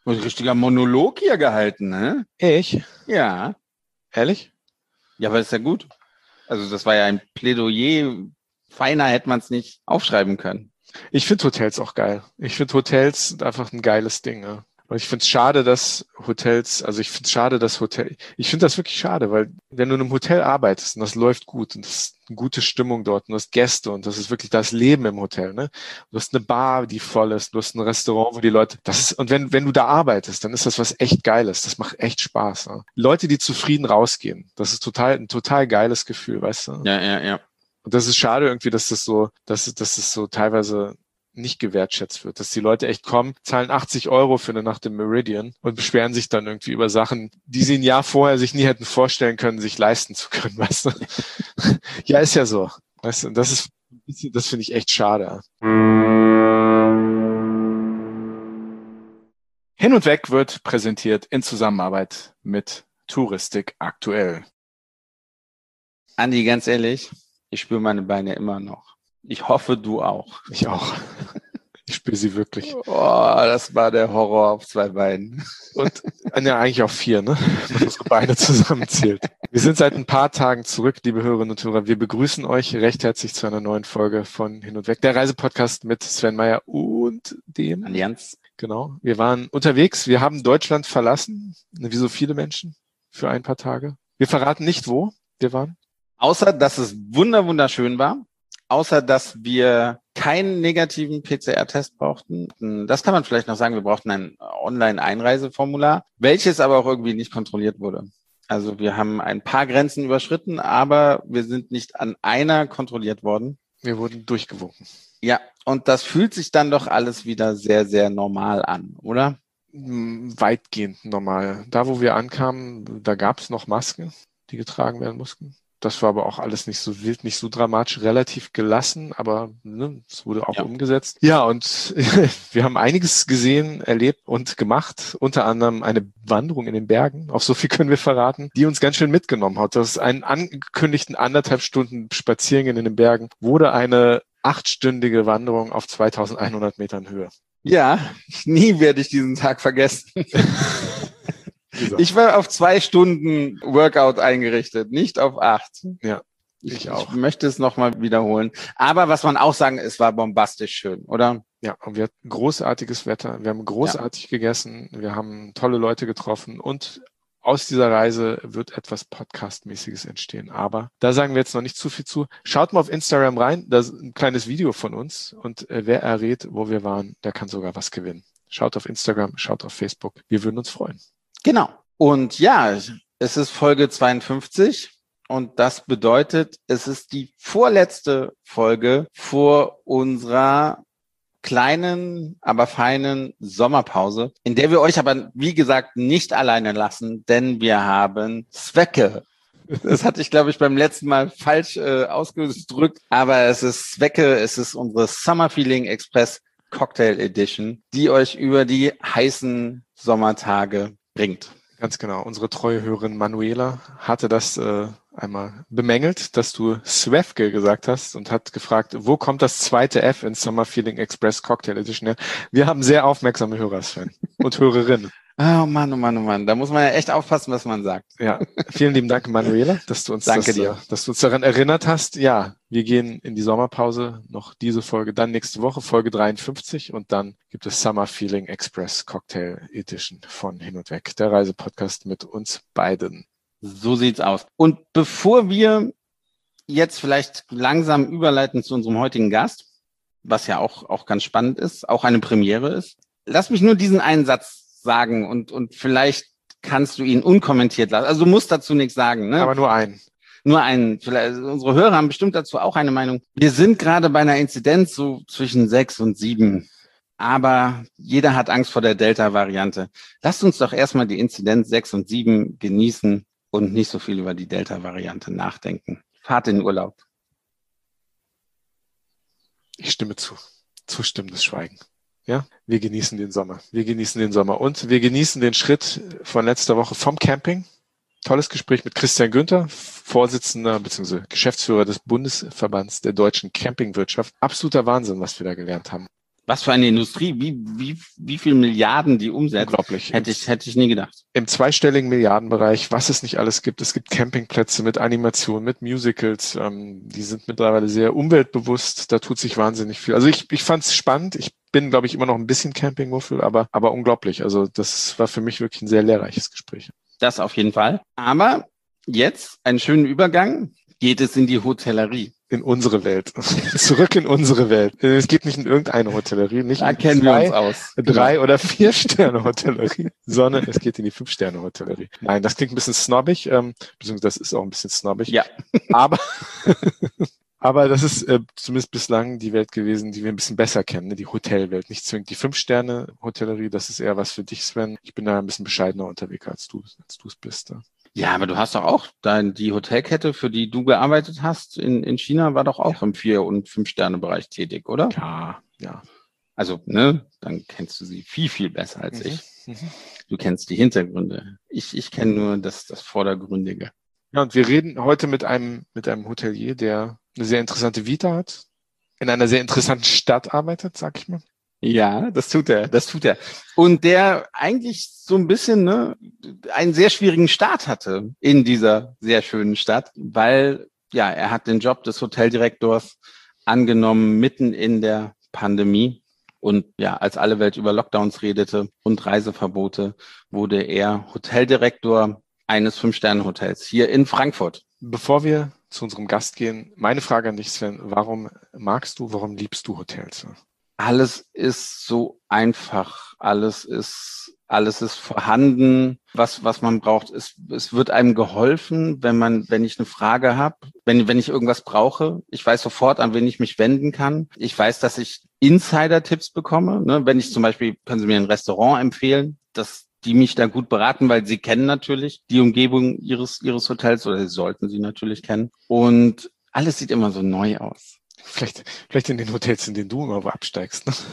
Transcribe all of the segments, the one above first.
Ein richtiger Monolog hier gehalten, ne? Ich? Ja. Ehrlich? Ja, aber ist ja gut. Also das war ja ein Plädoyer. Feiner hätte man es nicht aufschreiben können. Ich finde Hotels auch geil. Ich finde Hotels einfach ein geiles Ding. Ja. Und ich finde es schade, dass ich finde das wirklich schade, weil wenn du in einem Hotel arbeitest und das läuft gut und das ist eine gute Stimmung dort und du hast Gäste und das ist wirklich das Leben im Hotel, ne? Du hast eine Bar, die voll ist, du hast ein Restaurant, wo die Leute, und wenn du da arbeitest, dann ist das was echt Geiles. Das macht echt Spaß. Ne? Leute, die zufrieden rausgehen, das ist ein total geiles Gefühl, weißt du? Ja. Und das ist schade irgendwie, dass es so teilweise nicht gewertschätzt wird, dass die Leute echt kommen, zahlen 80 € für eine Nacht im Meridian und beschweren sich dann irgendwie über Sachen, die sie ein Jahr vorher sich nie hätten vorstellen können, sich leisten zu können, weißt du? Ja, ist ja so. Weißt du, das finde ich echt schade. Hin und Weg wird präsentiert in Zusammenarbeit mit Touristik aktuell. Andi, ganz ehrlich, ich spüre meine Beine immer noch. Ich hoffe, du auch. Ich auch. Ich spüre sie wirklich. Oh, das war der Horror auf 2 Beinen. Und ja, eigentlich auf 4, ne? Wenn man unsere Beine zusammenzählt. Wir sind seit ein paar Tagen zurück, liebe Hörerinnen und Hörer. Wir begrüßen euch recht herzlich zu einer neuen Folge von Hin und Weg, der Reisepodcast mit Sven Meyer und dem Allianz. Genau. Wir waren unterwegs. Wir haben Deutschland verlassen, wie so viele Menschen, für ein paar Tage. Wir verraten nicht, wo wir waren. Außer, dass es wunderschön war. Außer, dass wir keinen negativen PCR-Test brauchten. Das kann man vielleicht noch sagen. Wir brauchten ein Online-Einreiseformular, welches aber auch irgendwie nicht kontrolliert wurde. Also wir haben ein paar Grenzen überschritten, aber wir sind nicht an einer kontrolliert worden. Wir wurden durchgewunken. Ja, und das fühlt sich dann doch alles wieder sehr, sehr normal an, oder? Weitgehend normal. Da, wo wir ankamen, da gab es noch Masken, die getragen werden mussten. Das war aber auch alles nicht so wild, nicht so dramatisch, relativ gelassen, aber es wurde auch umgesetzt. Ja, und wir haben einiges gesehen, erlebt und gemacht, unter anderem eine Wanderung in den Bergen, auch so viel können wir verraten, die uns ganz schön mitgenommen hat. Das ist einen angekündigten 1,5 Stunden Spaziergang in den Bergen, wurde eine 8-stündige Wanderung auf 2100 Metern Höhe. Ja, nie werde ich diesen Tag vergessen. Ich war auf 2 Stunden Workout eingerichtet, nicht auf 8. Ja, ich auch. Ich möchte es nochmal wiederholen. Aber was man auch sagen, es war bombastisch schön, oder? Ja, und wir hatten großartiges Wetter. Wir haben großartig gegessen. Wir haben tolle Leute getroffen und aus dieser Reise wird etwas Podcast-mäßiges entstehen. Aber da sagen wir jetzt noch nicht zu viel zu. Schaut mal auf Instagram rein. Da ist ein kleines Video von uns. Und wer errät, wo wir waren, der kann sogar was gewinnen. Schaut auf Instagram, schaut auf Facebook. Wir würden uns freuen. Genau. Und ja, es ist Folge 52. Und das bedeutet, es ist die vorletzte Folge vor unserer kleinen, aber feinen Sommerpause, in der wir euch aber, wie gesagt, nicht alleine lassen, denn wir haben Zwecke. Das hatte ich, glaube ich, beim letzten Mal falsch ausgedrückt, aber es ist Zwecke, es ist unsere Summer Feeling Express Cocktail Edition, die euch über die heißen Sommertage bringt. Ganz genau. Unsere treue Hörerin Manuela hatte das einmal bemängelt, dass du Swefke gesagt hast und hat gefragt, wo kommt das zweite F in Summer Feeling Express Cocktail Edition her? Wir haben sehr aufmerksame Hörer, Sven, und Hörerinnen. Oh Mann. Da muss man ja echt aufpassen, was man sagt. Ja, vielen lieben Dank, Manuela, dass du uns dass du uns daran erinnert hast. Ja, wir gehen in die Sommerpause, noch diese Folge, dann nächste Woche, Folge 53 und dann gibt es Summer Feeling Express Cocktail Edition von Hin und Weg, der Reisepodcast mit uns beiden. So sieht's aus. Und bevor wir jetzt vielleicht langsam überleiten zu unserem heutigen Gast, was ja auch ganz spannend ist, auch eine Premiere ist, lass mich nur diesen einen Satz sagen und vielleicht kannst du ihn unkommentiert lassen. Also du musst dazu nichts sagen, ne? Aber nur einen. Nur einen. Vielleicht, unsere Hörer haben bestimmt dazu auch eine Meinung. Wir sind gerade bei einer Inzidenz so zwischen 6 und 7. Aber jeder hat Angst vor der Delta-Variante. Lasst uns doch erstmal die Inzidenz 6 und 7 genießen und nicht so viel über die Delta-Variante nachdenken. Fahrt in den Urlaub. Ich stimme zu. Zustimmendes Schweigen. Ja, wir genießen den Sommer. Und wir genießen den Schritt von letzter Woche vom Camping. Tolles Gespräch mit Christian Günther, Vorsitzender bzw. Geschäftsführer des Bundesverbands der deutschen Campingwirtschaft. Absoluter Wahnsinn, was wir da gelernt haben. Was für eine Industrie, wie viel Milliarden die umsetzt. Unglaublich. Hätte ich nie gedacht. Im zweistelligen Milliardenbereich, was es nicht alles gibt. Es gibt Campingplätze mit Animationen, mit Musicals. Die sind mittlerweile sehr umweltbewusst. Da tut sich wahnsinnig viel. Also ich fand es spannend. Ich bin, glaube ich, immer noch ein bisschen Campingmuffel, aber unglaublich. Also das war für mich wirklich ein sehr lehrreiches Gespräch. Das auf jeden Fall. Aber jetzt einen schönen Übergang. Geht es in die Hotellerie. In unsere Welt. Zurück in unsere Welt. Es geht nicht in irgendeine Hotellerie, nicht da in kennen wir uns aus. 3 oder 4 Sterne Hotellerie, sondern es geht in die 5 Sterne Hotellerie. Nein, das klingt ein bisschen snobbig, beziehungsweise das ist auch ein bisschen snobbig. Ja. Aber das ist zumindest bislang die Welt gewesen, die wir ein bisschen besser kennen, ne? Die Hotelwelt. Nicht zwingend die 5 Sterne Hotellerie, das ist eher was für dich, Sven. Ich bin da ein bisschen bescheidener unterwegs, als du es bist. Da. Ja, aber du hast doch auch die Hotelkette, für die du gearbeitet hast in China, war doch auch im 4- und 5-Sterne-Bereich tätig, oder? Ja. Also, ne, dann kennst du sie viel, viel besser als ich. Du kennst die Hintergründe. Ich kenne nur das Vordergründige. Ja, und wir reden heute mit einem Hotelier, der eine sehr interessante Vita hat, in einer sehr interessanten Stadt arbeitet, sag ich mal. Ja, das tut er. Und der eigentlich so ein bisschen einen sehr schwierigen Start hatte in dieser sehr schönen Stadt, weil ja, er hat den Job des Hoteldirektors angenommen mitten in der Pandemie. Und ja, als alle Welt über Lockdowns redete und Reiseverbote, wurde er Hoteldirektor eines 5-Sterne-Hotels hier in Frankfurt. Bevor wir zu unserem Gast gehen, meine Frage an dich, Sven, warum liebst du Hotels? Alles ist so einfach, alles ist vorhanden, was man braucht. Es wird einem geholfen, wenn ich eine Frage habe, wenn ich irgendwas brauche. Ich weiß sofort, an wen ich mich wenden kann. Ich weiß, dass ich Insider-Tipps bekomme. Ne? Wenn ich zum Beispiel, können Sie mir ein Restaurant empfehlen, dass die mich da gut beraten, weil sie kennen natürlich die Umgebung ihres Hotels, oder sie sollten sie natürlich kennen. Und alles sieht immer so neu aus. Vielleicht in den Hotels, in denen du immer absteigst, ne?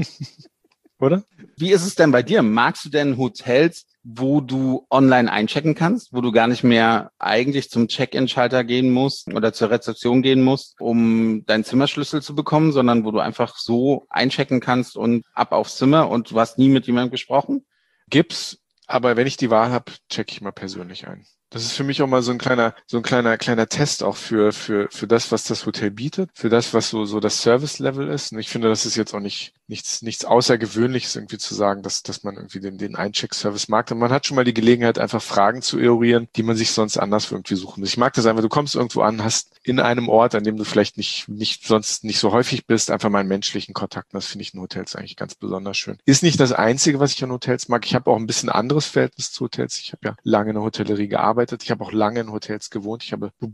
Oder? Wie ist es denn bei dir? Magst du denn Hotels, wo du online einchecken kannst, wo du gar nicht mehr eigentlich zum Check-in-Schalter gehen musst oder zur Rezeption gehen musst, um deinen Zimmerschlüssel zu bekommen, sondern wo du einfach so einchecken kannst und ab aufs Zimmer und du hast nie mit jemandem gesprochen? Gibt's, aber wenn ich die Wahl habe, checke ich mal persönlich ein. Das ist für mich auch mal so ein kleiner Test auch für das, was das Hotel bietet, für das, was so das Service-Level ist. Und ich finde, das ist jetzt auch nichts Außergewöhnliches irgendwie zu sagen, dass man irgendwie den Eincheck-Service mag. Und man hat schon mal die Gelegenheit, einfach Fragen zu eruieren, die man sich sonst anders irgendwie suchen muss. Ich mag das einfach, du kommst irgendwo an, hast in einem Ort, an dem du vielleicht sonst nicht so häufig bist, einfach mal einen menschlichen Kontakt. Und das finde ich in Hotels eigentlich ganz besonders schön. Ist nicht das Einzige, was ich an Hotels mag. Ich habe auch ein bisschen anderes Verhältnis zu Hotels. Ich habe ja lange in der Hotellerie gearbeitet. Ich habe auch lange in Hotels gewohnt. Ich habe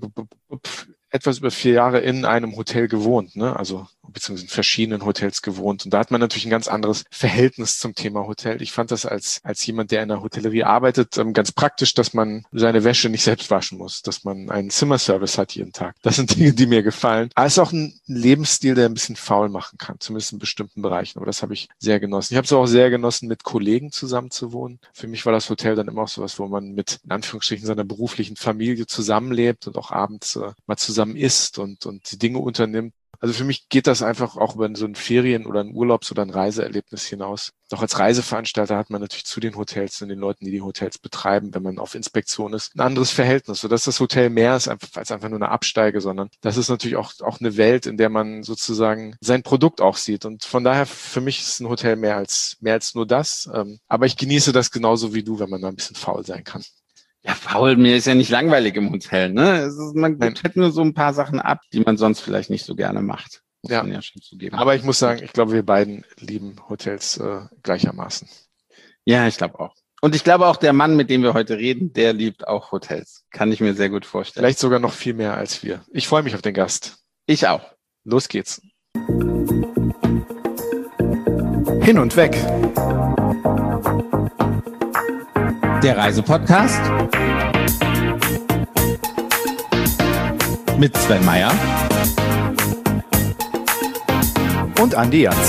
etwas über 4 Jahre in einem Hotel gewohnt, ne? Also beziehungsweise in verschiedenen Hotels gewohnt. Und da hat man natürlich ein ganz anderes Verhältnis zum Thema Hotel. Ich fand das als jemand, der in der Hotellerie arbeitet, ganz praktisch, dass man seine Wäsche nicht selbst waschen muss, dass man einen Zimmerservice hat jeden Tag. Das sind Dinge, die mir gefallen. Aber es ist auch ein Lebensstil, der ein bisschen faul machen kann, zumindest in bestimmten Bereichen. Aber das habe ich sehr genossen. Ich habe es auch sehr genossen, mit Kollegen zusammen zu wohnen. Für mich war das Hotel dann immer auch sowas, wo man mit, in Anführungsstrichen, seiner beruflichen Familie zusammenlebt und auch abends mal zusammen isst und die Dinge unternimmt. Also für mich geht das einfach auch über so ein Ferien- oder ein Urlaubs- oder ein Reiseerlebnis hinaus. Doch als Reiseveranstalter hat man natürlich zu den Hotels und den Leuten, die Hotels betreiben, wenn man auf Inspektion ist, ein anderes Verhältnis, sodass das Hotel mehr ist als einfach nur eine Absteige, sondern das ist natürlich auch eine Welt, in der man sozusagen sein Produkt auch sieht. Und von daher, für mich ist ein Hotel mehr als nur das. Aber ich genieße das genauso wie du, wenn man da ein bisschen faul sein kann. Ja, faul, mir ist ja nicht langweilig im Hotel, ne? Man gibt halt nur so ein paar Sachen ab, die man sonst vielleicht nicht so gerne macht. Muss man ja schon zugeben. Aber ich muss sagen, ich glaube, wir beiden lieben Hotels gleichermaßen. Ja, ich glaube auch. Und ich glaube auch, der Mann, mit dem wir heute reden, der liebt auch Hotels. Kann ich mir sehr gut vorstellen. Vielleicht sogar noch viel mehr als wir. Ich freue mich auf den Gast. Ich auch. Los geht's. Hin und weg. Der Reisepodcast mit Sven Meyer Und Andi Jans.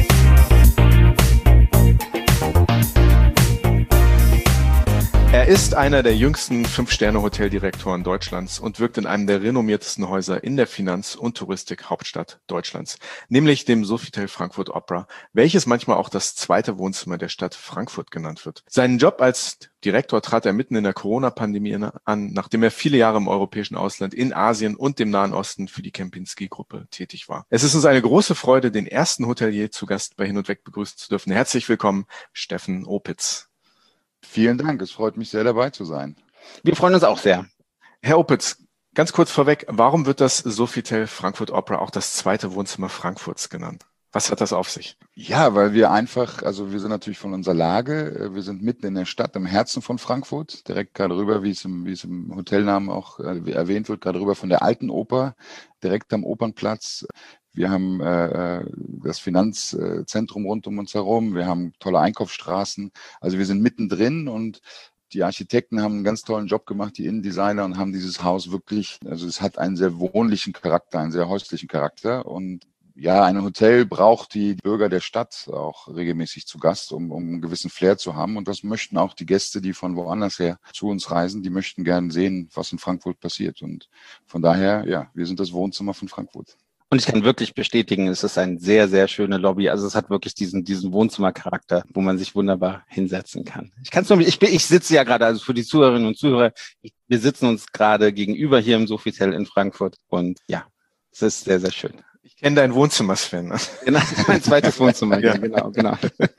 Er ist einer der jüngsten 5-Sterne-Hoteldirektoren Deutschlands und wirkt in einem der renommiertesten Häuser in der Finanz- und Touristik-Hauptstadt Deutschlands, nämlich dem Sofitel Frankfurt Opera, welches manchmal auch das zweite Wohnzimmer der Stadt Frankfurt genannt wird. Seinen Job als Direktor trat er mitten in der Corona-Pandemie an, nachdem er viele Jahre im europäischen Ausland, in Asien und dem Nahen Osten für die Kempinski-Gruppe tätig war. Es ist uns eine große Freude, den ersten Hotelier zu Gast bei Hin und Weg begrüßen zu dürfen. Herzlich willkommen, Steffen Opitz. Vielen Dank, es freut mich sehr, dabei zu sein. Wir freuen uns auch sehr. Herr Opitz, ganz kurz vorweg, warum wird das Sofitel Frankfurt Opera auch das zweite Wohnzimmer Frankfurts genannt? Was hat das auf sich? Ja, weil wir einfach, also wir sind natürlich von unserer Lage, wir sind mitten in der Stadt, im Herzen von Frankfurt, direkt gerade rüber, wie es im Hotelnamen auch erwähnt wird, gerade rüber von der Alten Oper, direkt am Opernplatz. Wir haben das Finanzzentrum rund um uns herum, wir haben tolle Einkaufsstraßen, also wir sind mittendrin und die Architekten haben einen ganz tollen Job gemacht, die Innendesigner, und haben dieses Haus wirklich, also es hat einen sehr wohnlichen Charakter, einen sehr häuslichen Charakter, und ja, ein Hotel braucht die Bürger der Stadt auch regelmäßig zu Gast, um einen gewissen Flair zu haben. Und das möchten auch die Gäste, die von woanders her zu uns reisen, die möchten gern sehen, was in Frankfurt passiert. Und von daher, ja, wir sind das Wohnzimmer von Frankfurt. Und ich kann wirklich bestätigen, es ist eine sehr, sehr schöne Lobby. Also es hat wirklich diesen Wohnzimmercharakter, wo man sich wunderbar hinsetzen kann. Ich sitze ja gerade, also für die Zuhörerinnen und Zuhörer, wir sitzen uns gerade gegenüber hier im Sofitel in Frankfurt. Und ja, es ist sehr, sehr schön. Ich kenne dein Wohnzimmer, Sven. Genau, mein zweites Wohnzimmer, ja, genau.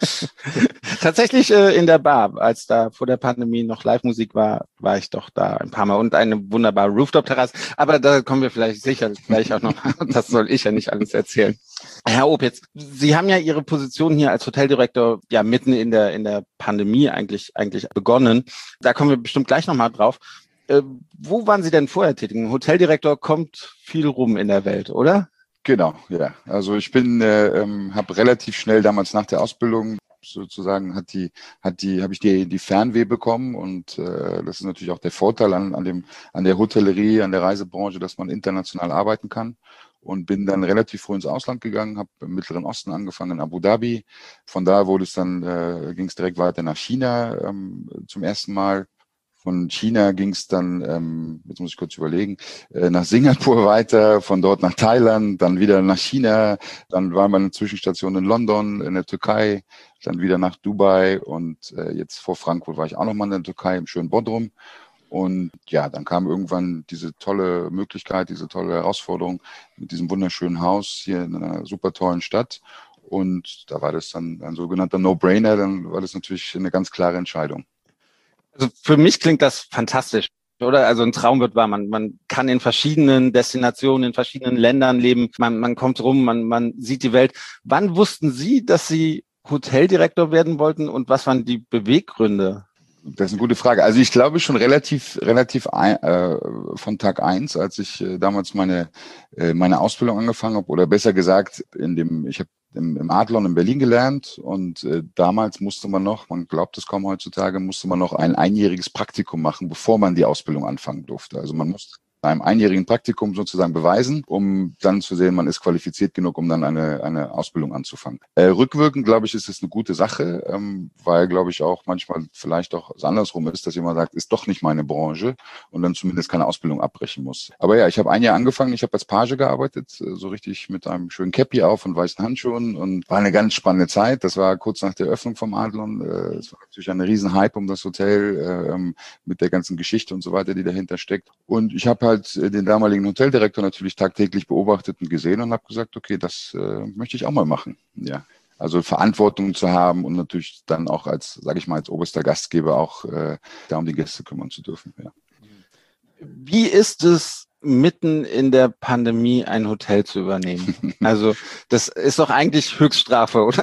Tatsächlich in der Bar, als da vor der Pandemie noch Live-Musik war ich doch da ein paar Mal, und eine wunderbare Rooftop-Terrasse. Aber da kommen wir vielleicht sicher gleich auch noch. Das soll ich ja nicht alles erzählen. Herr Opitz, Sie haben ja Ihre Position hier als Hoteldirektor ja mitten in der Pandemie eigentlich begonnen. Da kommen wir bestimmt gleich nochmal drauf. Wo waren Sie denn vorher tätig? Ein Hoteldirektor kommt viel rum in der Welt, oder? Genau, ja. Also ich habe relativ schnell damals nach der Ausbildung sozusagen habe ich die Fernweh bekommen, und das ist natürlich auch der Vorteil an der Hotellerie, an der Reisebranche, dass man international arbeiten kann, und bin dann relativ früh ins Ausland gegangen, habe im Mittleren Osten angefangen, in Abu Dhabi. Von da ging es direkt weiter nach China zum ersten Mal. Von China ging es dann, jetzt muss ich kurz überlegen, nach Singapur weiter, von dort nach Thailand, dann wieder nach China, dann war meine Zwischenstation in London, in der Türkei, dann wieder nach Dubai, und jetzt vor Frankfurt war ich auch nochmal in der Türkei, im schönen Bodrum. Und ja, dann kam irgendwann diese tolle Möglichkeit, diese tolle Herausforderung mit diesem wunderschönen Haus hier in einer super tollen Stadt. Und da war das dann ein sogenannter No-Brainer, dann war das natürlich eine ganz klare Entscheidung. Also für mich klingt das fantastisch, oder? Also ein Traum wird wahr. Man kann in verschiedenen Destinationen, in verschiedenen Ländern leben. Man kommt rum, man sieht die Welt. Wann wussten Sie, dass Sie Hoteldirektor werden wollten, und was waren die Beweggründe? Das ist eine gute Frage. Also ich glaube schon relativ von Tag 1, als ich damals meine Ausbildung angefangen habe, oder besser gesagt, ich habe im Adlon in Berlin gelernt, und damals musste man glaubt es kaum heutzutage, musste man noch ein einjähriges Praktikum machen, bevor man die Ausbildung anfangen durfte. Also man musste einem einjährigen Praktikum sozusagen beweisen, um dann zu sehen, man ist qualifiziert genug, um dann eine Ausbildung anzufangen. Rückwirkend, glaube ich, ist es eine gute Sache, weil, glaube ich, auch manchmal vielleicht auch andersrum ist, dass jemand sagt, ist doch nicht meine Branche, und dann zumindest keine Ausbildung abbrechen muss. Aber ja, ich habe ein Jahr angefangen, ich habe als Page gearbeitet, so richtig mit einem schönen Käppi auf und weißen Handschuhen, und war eine ganz spannende Zeit. Das war kurz nach der Öffnung vom Adlon. Es war natürlich ein riesen Hype um das Hotel mit der ganzen Geschichte und so weiter, die dahinter steckt. Und ich habe halt den damaligen Hoteldirektor natürlich tagtäglich beobachtet und gesehen und habe gesagt, okay, das möchte ich auch mal machen. Ja, also Verantwortung zu haben und natürlich dann auch als oberster Gastgeber auch da um die Gäste kümmern zu dürfen. Ja. Wie ist es, mitten in der Pandemie ein Hotel zu übernehmen? Also das ist doch eigentlich Höchststrafe, oder?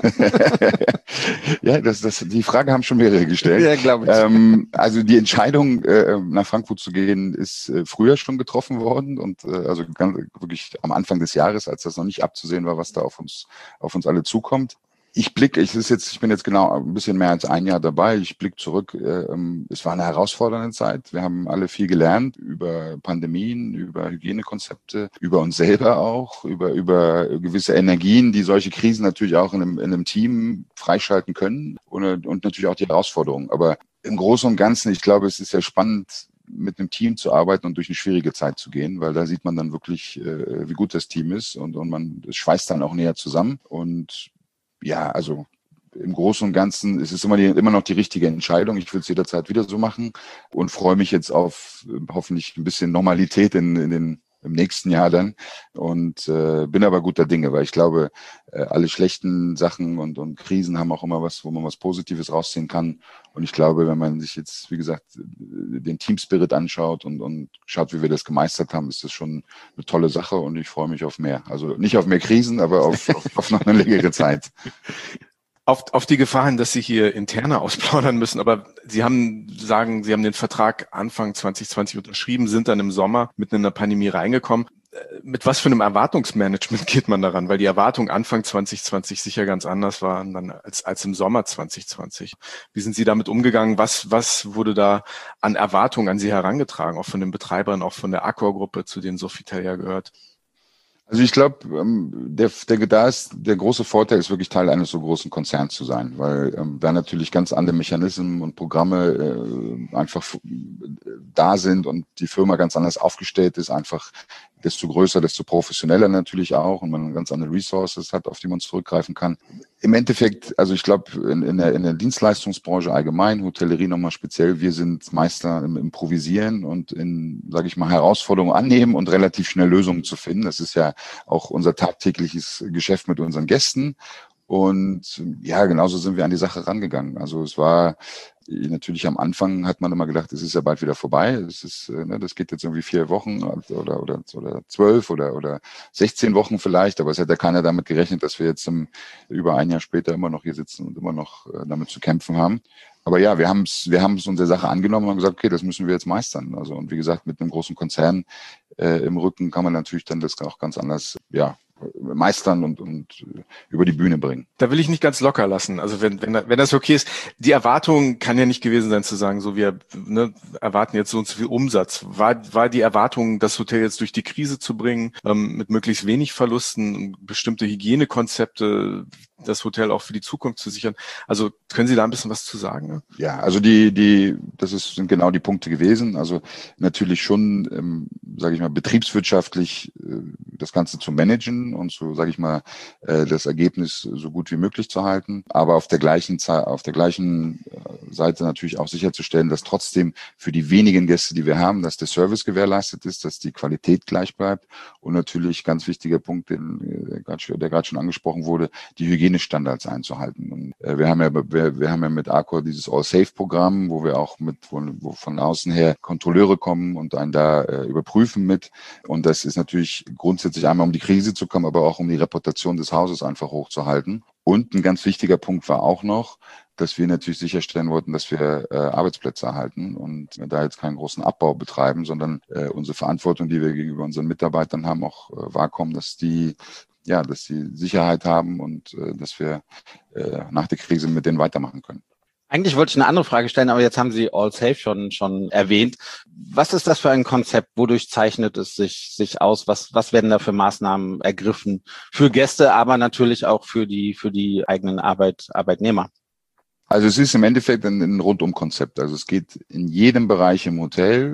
Ja, die Frage haben schon mehrere gestellt. Ja, glaube ich. Also die Entscheidung, nach Frankfurt zu gehen, ist früher schon getroffen worden, und also wirklich am Anfang des Jahres, als das noch nicht abzusehen war, was da auf uns alle zukommt. Ich bin jetzt genau ein bisschen mehr als ein Jahr dabei. Ich blicke zurück. Es war eine herausfordernde Zeit. Wir haben alle viel gelernt über Pandemien, über Hygienekonzepte, über uns selber auch, über gewisse Energien, die solche Krisen natürlich auch in einem Team freischalten können und natürlich auch die Herausforderungen. Aber im Großen und Ganzen, ich glaube, es ist sehr spannend, mit einem Team zu arbeiten und durch eine schwierige Zeit zu gehen, weil da sieht man dann wirklich, wie gut das Team ist und es schweißt dann auch näher zusammen. Und ja, also im Großen und Ganzen ist es immer noch die richtige Entscheidung. Ich will es jederzeit wieder so machen und freue mich jetzt auf hoffentlich ein bisschen Normalität im nächsten Jahr dann und bin aber guter Dinge, weil ich glaube, alle schlechten Sachen und Krisen haben auch immer was, wo man was Positives rausziehen kann. Und ich glaube, wenn man sich jetzt, wie gesagt, den Team-Spirit anschaut und schaut, wie wir das gemeistert haben, ist das schon eine tolle Sache und ich freue mich auf mehr. Also nicht auf mehr Krisen, aber auf noch eine längere Zeit. Auf die Gefahr hin, dass Sie hier interne ausplaudern müssen, aber Sie haben den Vertrag Anfang 2020 unterschrieben, sind dann im Sommer mitten in der Pandemie reingekommen. Mit was für einem Erwartungsmanagement geht man daran? Weil die Erwartung Anfang 2020 sicher ganz anders waren dann als im Sommer 2020. Wie sind Sie damit umgegangen? Was wurde da an Erwartungen an Sie herangetragen, auch von den Betreibern, auch von der Accor-Gruppe, zu denen Sofitel ja gehört? Also ich glaube, der große Vorteil ist wirklich Teil eines so großen Konzerns zu sein, weil da natürlich ganz andere Mechanismen und Programme einfach da sind und die Firma ganz anders aufgestellt ist, einfach desto größer, desto professioneller natürlich auch und man ganz andere Resources hat, auf die man zurückgreifen kann. Im Endeffekt, also ich glaube, in der Dienstleistungsbranche allgemein, Hotellerie nochmal speziell, wir sind Meister im Improvisieren und sage ich mal, Herausforderungen annehmen und relativ schnell Lösungen zu finden. Das ist ja auch unser tagtägliches Geschäft mit unseren Gästen. Und ja, genauso sind wir an die Sache rangegangen. Also es war natürlich am Anfang hat man immer gedacht, es ist ja bald wieder vorbei. Das geht jetzt irgendwie 4 Wochen oder 12 oder 16 Wochen vielleicht. Aber es hätte ja keiner damit gerechnet, dass wir jetzt über ein Jahr später immer noch hier sitzen und immer noch damit zu kämpfen haben. Aber ja, wir haben es uns der Sache angenommen und haben gesagt, okay, das müssen wir jetzt meistern. Also und wie gesagt, mit einem großen Konzern im Rücken kann man natürlich dann das auch ganz anders, ja, meistern und über die Bühne bringen. Da will ich nicht ganz locker lassen. Also wenn das okay ist, die Erwartung kann ja nicht gewesen sein zu sagen, so wir erwarten jetzt so und so viel Umsatz. War die Erwartung, das Hotel jetzt durch die Krise zu bringen, mit möglichst wenig Verlusten, bestimmte Hygienekonzepte, das Hotel auch für die Zukunft zu sichern. Also können Sie da ein bisschen was zu sagen? Ne? Ja, also sind genau die Punkte gewesen. Also natürlich schon, sage ich mal, betriebswirtschaftlich das Ganze zu managen und so, sage ich mal, das Ergebnis so gut wie möglich zu halten. Aber auf der gleichen Seite natürlich auch sicherzustellen, dass trotzdem für die wenigen Gäste, die wir haben, dass der Service gewährleistet ist, dass die Qualität gleich bleibt und natürlich ganz wichtiger Punkt, der gerade schon angesprochen wurde, die Hygienestandards einzuhalten. Und wir haben ja mit Accor dieses All-Safe-Programm, wo wir auch wo von außen her Kontrolleure kommen und einen da überprüfen mit. Und das ist natürlich grundsätzlich einmal um die Krise zu kommen, aber auch um die Reputation des Hauses einfach hochzuhalten. Und ein ganz wichtiger Punkt war auch noch, dass wir natürlich sicherstellen wollten, dass wir Arbeitsplätze erhalten und da jetzt keinen großen Abbau betreiben, sondern unsere Verantwortung, die wir gegenüber unseren Mitarbeitern haben, auch wahrkommen, dass die Sicherheit haben und dass wir nach der Krise mit denen weitermachen können. Eigentlich wollte ich eine andere Frage stellen, aber jetzt haben Sie All Safe schon erwähnt. Was ist das für ein Konzept? Wodurch zeichnet es sich aus? Was werden da für Maßnahmen ergriffen? Für Gäste, aber natürlich auch für die eigenen Arbeitnehmer. Also es ist im Endeffekt ein Rundum-Konzept. Also es geht in jedem Bereich im Hotel.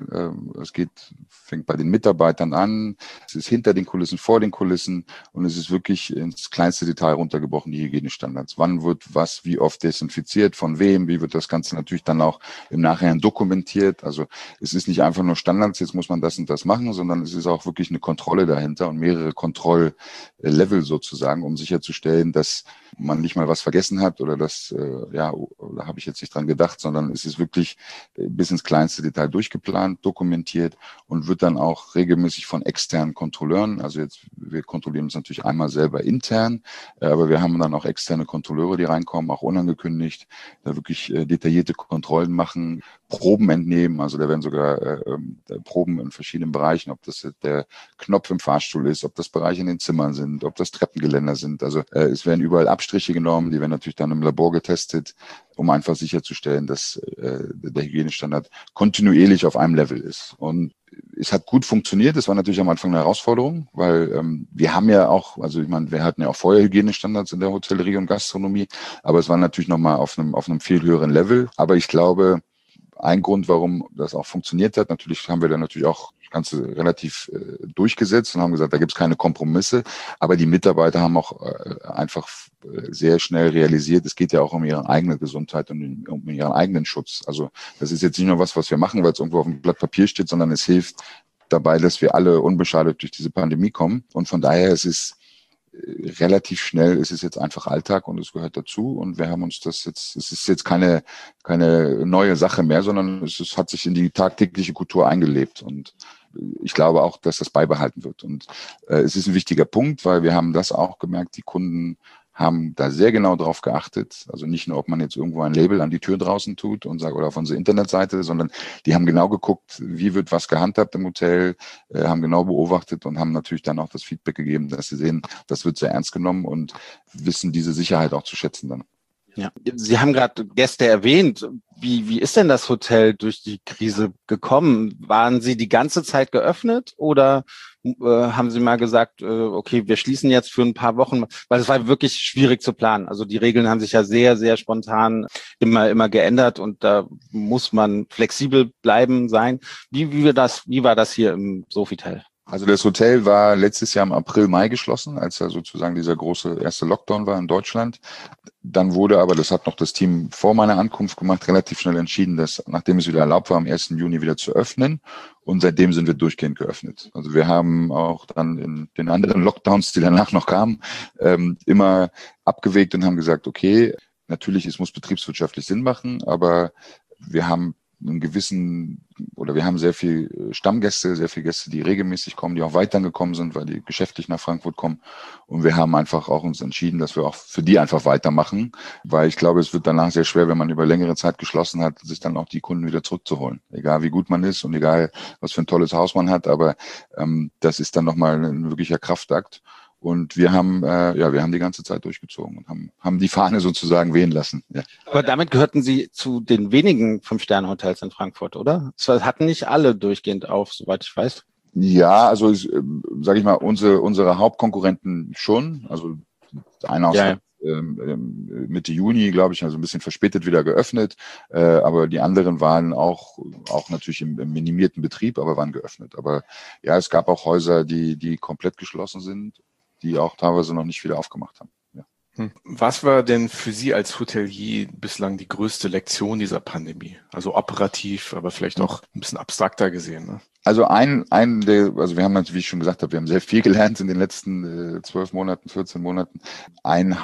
Fängt bei den Mitarbeitern an. Es ist hinter den Kulissen, vor den Kulissen. Und es ist wirklich ins kleinste Detail runtergebrochen, die Hygienestandards. Wann wird was, wie oft desinfiziert, von wem, wie wird das Ganze natürlich dann auch im Nachhinein dokumentiert. Also es ist nicht einfach nur Standards, jetzt muss man das und das machen, sondern es ist auch wirklich eine Kontrolle dahinter und mehrere Kontrolllevel sozusagen, um sicherzustellen, dass man nicht mal was vergessen hat oder dass, da habe ich jetzt nicht dran gedacht, sondern es ist wirklich bis ins kleinste Detail durchgeplant, dokumentiert und wird dann auch regelmäßig von externen Kontrolleuren, also wir kontrollieren uns natürlich einmal selber intern, aber wir haben dann auch externe Kontrolleure, die reinkommen, auch unangekündigt, da wirklich detaillierte Kontrollen machen, Proben entnehmen. Also da werden sogar Proben in verschiedenen Bereichen, ob das der Knopf im Fahrstuhl ist, ob das Bereiche in den Zimmern sind, ob das Treppengeländer sind. Also es werden überall Abstriche genommen, die werden natürlich dann im Labor getestet, um einfach sicherzustellen, dass der Hygienestandard kontinuierlich auf einem Level ist. Und es hat gut funktioniert. Es war natürlich am Anfang eine Herausforderung, weil wir haben ja auch, also ich meine, wir hatten ja auch vorher Hygienestandards in der Hotellerie und Gastronomie, aber es war natürlich nochmal auf einem viel höheren Level. Aber ich glaube, ein Grund, warum das auch funktioniert hat, natürlich haben wir dann natürlich auch das Ganze relativ durchgesetzt und haben gesagt, da gibt es keine Kompromisse, aber die Mitarbeiter haben auch einfach sehr schnell realisiert, es geht ja auch um ihre eigene Gesundheit und um ihren eigenen Schutz. Also das ist jetzt nicht nur was wir machen, weil es irgendwo auf dem Blatt Papier steht, sondern es hilft dabei, dass wir alle unbeschadet durch diese Pandemie kommen. Und von daher es ist relativ schnell, es ist jetzt einfach Alltag und es gehört dazu. Und wir haben uns das jetzt, es ist jetzt keine neue Sache mehr, sondern es hat sich in die tagtägliche Kultur eingelebt. Und ich glaube auch, dass das beibehalten wird. Und es ist ein wichtiger Punkt, weil wir haben das auch gemerkt, die Kunden haben da sehr genau drauf geachtet. Also nicht nur, ob man jetzt irgendwo ein Label an die Tür draußen tut und sagt, oder auf unsere Internetseite, sondern die haben genau geguckt, wie wird was gehandhabt im Hotel, haben genau beobachtet und haben natürlich dann auch das Feedback gegeben, dass sie sehen, das wird sehr ernst genommen und wissen diese Sicherheit auch zu schätzen dann. Ja, Sie haben gerade Gäste erwähnt. Wie ist denn das Hotel durch die Krise gekommen? Waren Sie die ganze Zeit geöffnet oder haben Sie mal gesagt, okay, wir schließen jetzt für ein paar Wochen, weil es war wirklich schwierig zu planen. Also die Regeln haben sich ja sehr, sehr spontan immer geändert und da muss man flexibel bleiben sein. Wie war das hier im Sofitel? Also das Hotel war letztes Jahr im April, Mai geschlossen, als ja sozusagen dieser große erste Lockdown war in Deutschland. Dann wurde aber, das hat noch das Team vor meiner Ankunft gemacht, relativ schnell entschieden, dass nachdem es wieder erlaubt war, am 1. Juni wieder zu öffnen. Und seitdem sind wir durchgehend geöffnet. Also wir haben auch dann in den anderen Lockdowns, die danach noch kamen, immer abgewägt und haben gesagt, okay, natürlich, es muss betriebswirtschaftlich Sinn machen, aber wir haben wir haben sehr viel Stammgäste, sehr viele Gäste, die regelmäßig kommen, die auch weiterhin gekommen sind, weil die geschäftlich nach Frankfurt kommen. Und wir haben einfach auch uns entschieden, dass wir auch für die einfach weitermachen, weil ich glaube, es wird danach sehr schwer, wenn man über längere Zeit geschlossen hat, sich dann auch die Kunden wieder zurückzuholen. Egal wie gut man ist und egal was für ein tolles Haus man hat, aber das ist dann nochmal ein wirklicher Kraftakt. Und wir haben die ganze Zeit durchgezogen und haben die Fahne sozusagen wehen lassen. Ja. Aber damit gehörten Sie zu den wenigen 5-Sterne-Hotels in Frankfurt, oder? Es hatten nicht alle durchgehend auf, soweit ich weiß. Ja, also sage ich mal, unsere Hauptkonkurrenten schon. Also einer aus Mitte Juni, glaube ich, also ein bisschen verspätet wieder geöffnet. Aber die anderen waren auch natürlich im minimierten Betrieb, aber waren geöffnet. Aber ja, es gab auch Häuser, die komplett geschlossen sind, die auch teilweise noch nicht wieder aufgemacht haben. Ja. Was war denn für Sie als Hotelier bislang die größte Lektion dieser Pandemie? Also operativ, aber vielleicht auch ein bisschen abstrakter gesehen, ne? Also wir haben natürlich, wie ich schon gesagt habe, wir haben sehr viel gelernt in den letzten 12 Monaten, 14 Monaten. Eine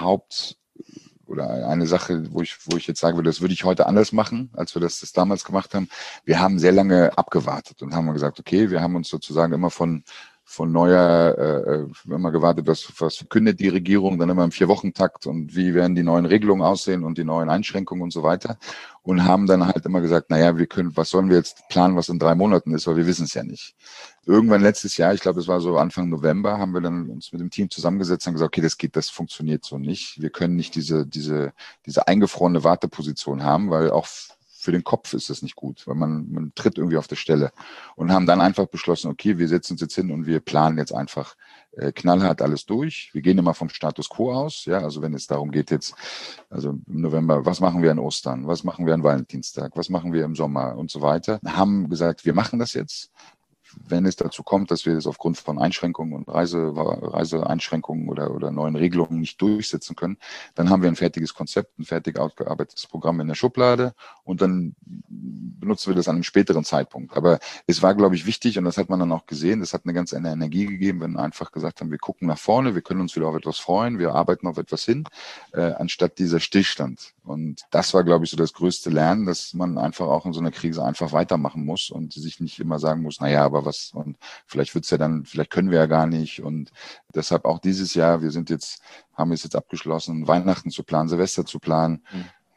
Sache, wo ich jetzt sagen würde, das würde ich heute anders machen, als wir das damals gemacht haben. Wir haben sehr lange abgewartet und haben gesagt, okay, wir haben uns sozusagen immer von immer gewartet, was verkündet die Regierung, dann immer im 4-Wochen-Takt und wie werden die neuen Regelungen aussehen und die neuen Einschränkungen und so weiter. Und haben dann halt immer gesagt, naja, was sollen wir jetzt planen, was in 3 Monaten ist, weil wir wissen es ja nicht. Irgendwann letztes Jahr, ich glaube, es war so Anfang November, haben wir dann uns mit dem Team zusammengesetzt und gesagt, okay, das funktioniert so nicht. Wir können nicht diese eingefrorene Warteposition haben, weil auch für den Kopf ist das nicht gut, weil man tritt irgendwie auf der Stelle und haben dann einfach beschlossen, okay, wir setzen uns jetzt hin und wir planen jetzt einfach knallhart alles durch. Wir gehen immer vom Status quo aus, ja, also wenn es darum geht jetzt, also im November, was machen wir an Ostern, was machen wir an Valentinstag, was machen wir im Sommer und so weiter, haben gesagt, wir machen das jetzt. Wenn es dazu kommt, dass wir das aufgrund von Einschränkungen und Reiseeinschränkungen oder neuen Regelungen nicht durchsetzen können, dann haben wir ein fertiges Konzept, ein fertig ausgearbeitetes Programm in der Schublade und dann benutzen wir das an einem späteren Zeitpunkt. Aber es war, glaube ich, wichtig und das hat man dann auch gesehen, das hat eine ganze Energie gegeben, wenn wir einfach gesagt haben, wir gucken nach vorne, wir können uns wieder auf etwas freuen, wir arbeiten auf etwas hin, anstatt dieser Stillstand. Und das war, glaube ich, so das größte Lernen, dass man einfach auch in so einer Krise einfach weitermachen muss und sich nicht immer sagen muss, naja, aber was und vielleicht vielleicht können wir ja gar nicht und deshalb auch dieses Jahr, haben es jetzt abgeschlossen, Weihnachten zu planen, Silvester zu planen.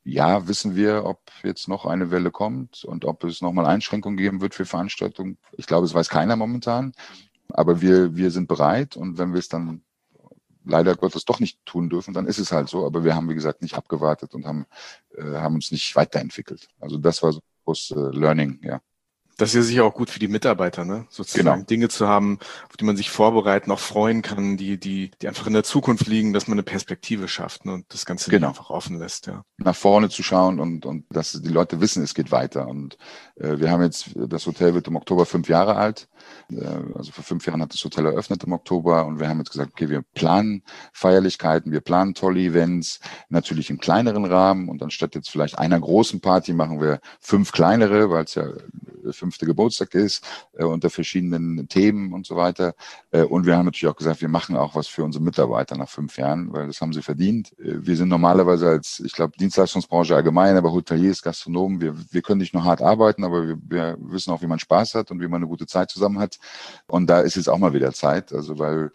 ja, wissen wir, ob jetzt noch eine Welle kommt und ob es nochmal Einschränkungen geben wird für Veranstaltungen. Ich glaube, es weiß keiner momentan, aber wir sind bereit, und wenn wir es dann leider Gottes doch nicht tun dürfen, dann ist es halt so. Aber wir haben, wie gesagt, nicht abgewartet und haben uns nicht weiterentwickelt. Also das war so ein großes Learning, ja. Das ist ja sicher auch gut für die Mitarbeiter, ne? Sozusagen Dinge zu haben, auf die man sich vorbereiten, auch freuen kann, die einfach in der Zukunft liegen, dass man eine Perspektive schafft, ne? Und das Ganze nicht einfach offen lässt, ja. Nach vorne zu schauen und dass die Leute wissen, es geht weiter. Und wir haben jetzt, das Hotel wird im Oktober 5 Jahre alt. Also vor 5 Jahren hat das Hotel eröffnet im Oktober, und wir haben jetzt gesagt, okay, wir planen Feierlichkeiten, wir planen tolle Events, natürlich im kleineren Rahmen, und anstatt jetzt vielleicht einer großen Party machen wir 5 kleinere, weil es ja der 5. Geburtstag ist, unter verschiedenen Themen und so weiter. Und wir haben natürlich auch gesagt, wir machen auch was für unsere Mitarbeiter nach 5 Jahren, weil das haben sie verdient. Wir sind normalerweise als, ich glaube, Dienstleistungsbranche allgemein, aber Hoteliers, Gastronomen, wir können nicht nur hart arbeiten, aber wir wissen auch, wie man Spaß hat und wie man eine gute Zeit zusammen hat. Und da ist jetzt auch mal wieder Zeit, also weil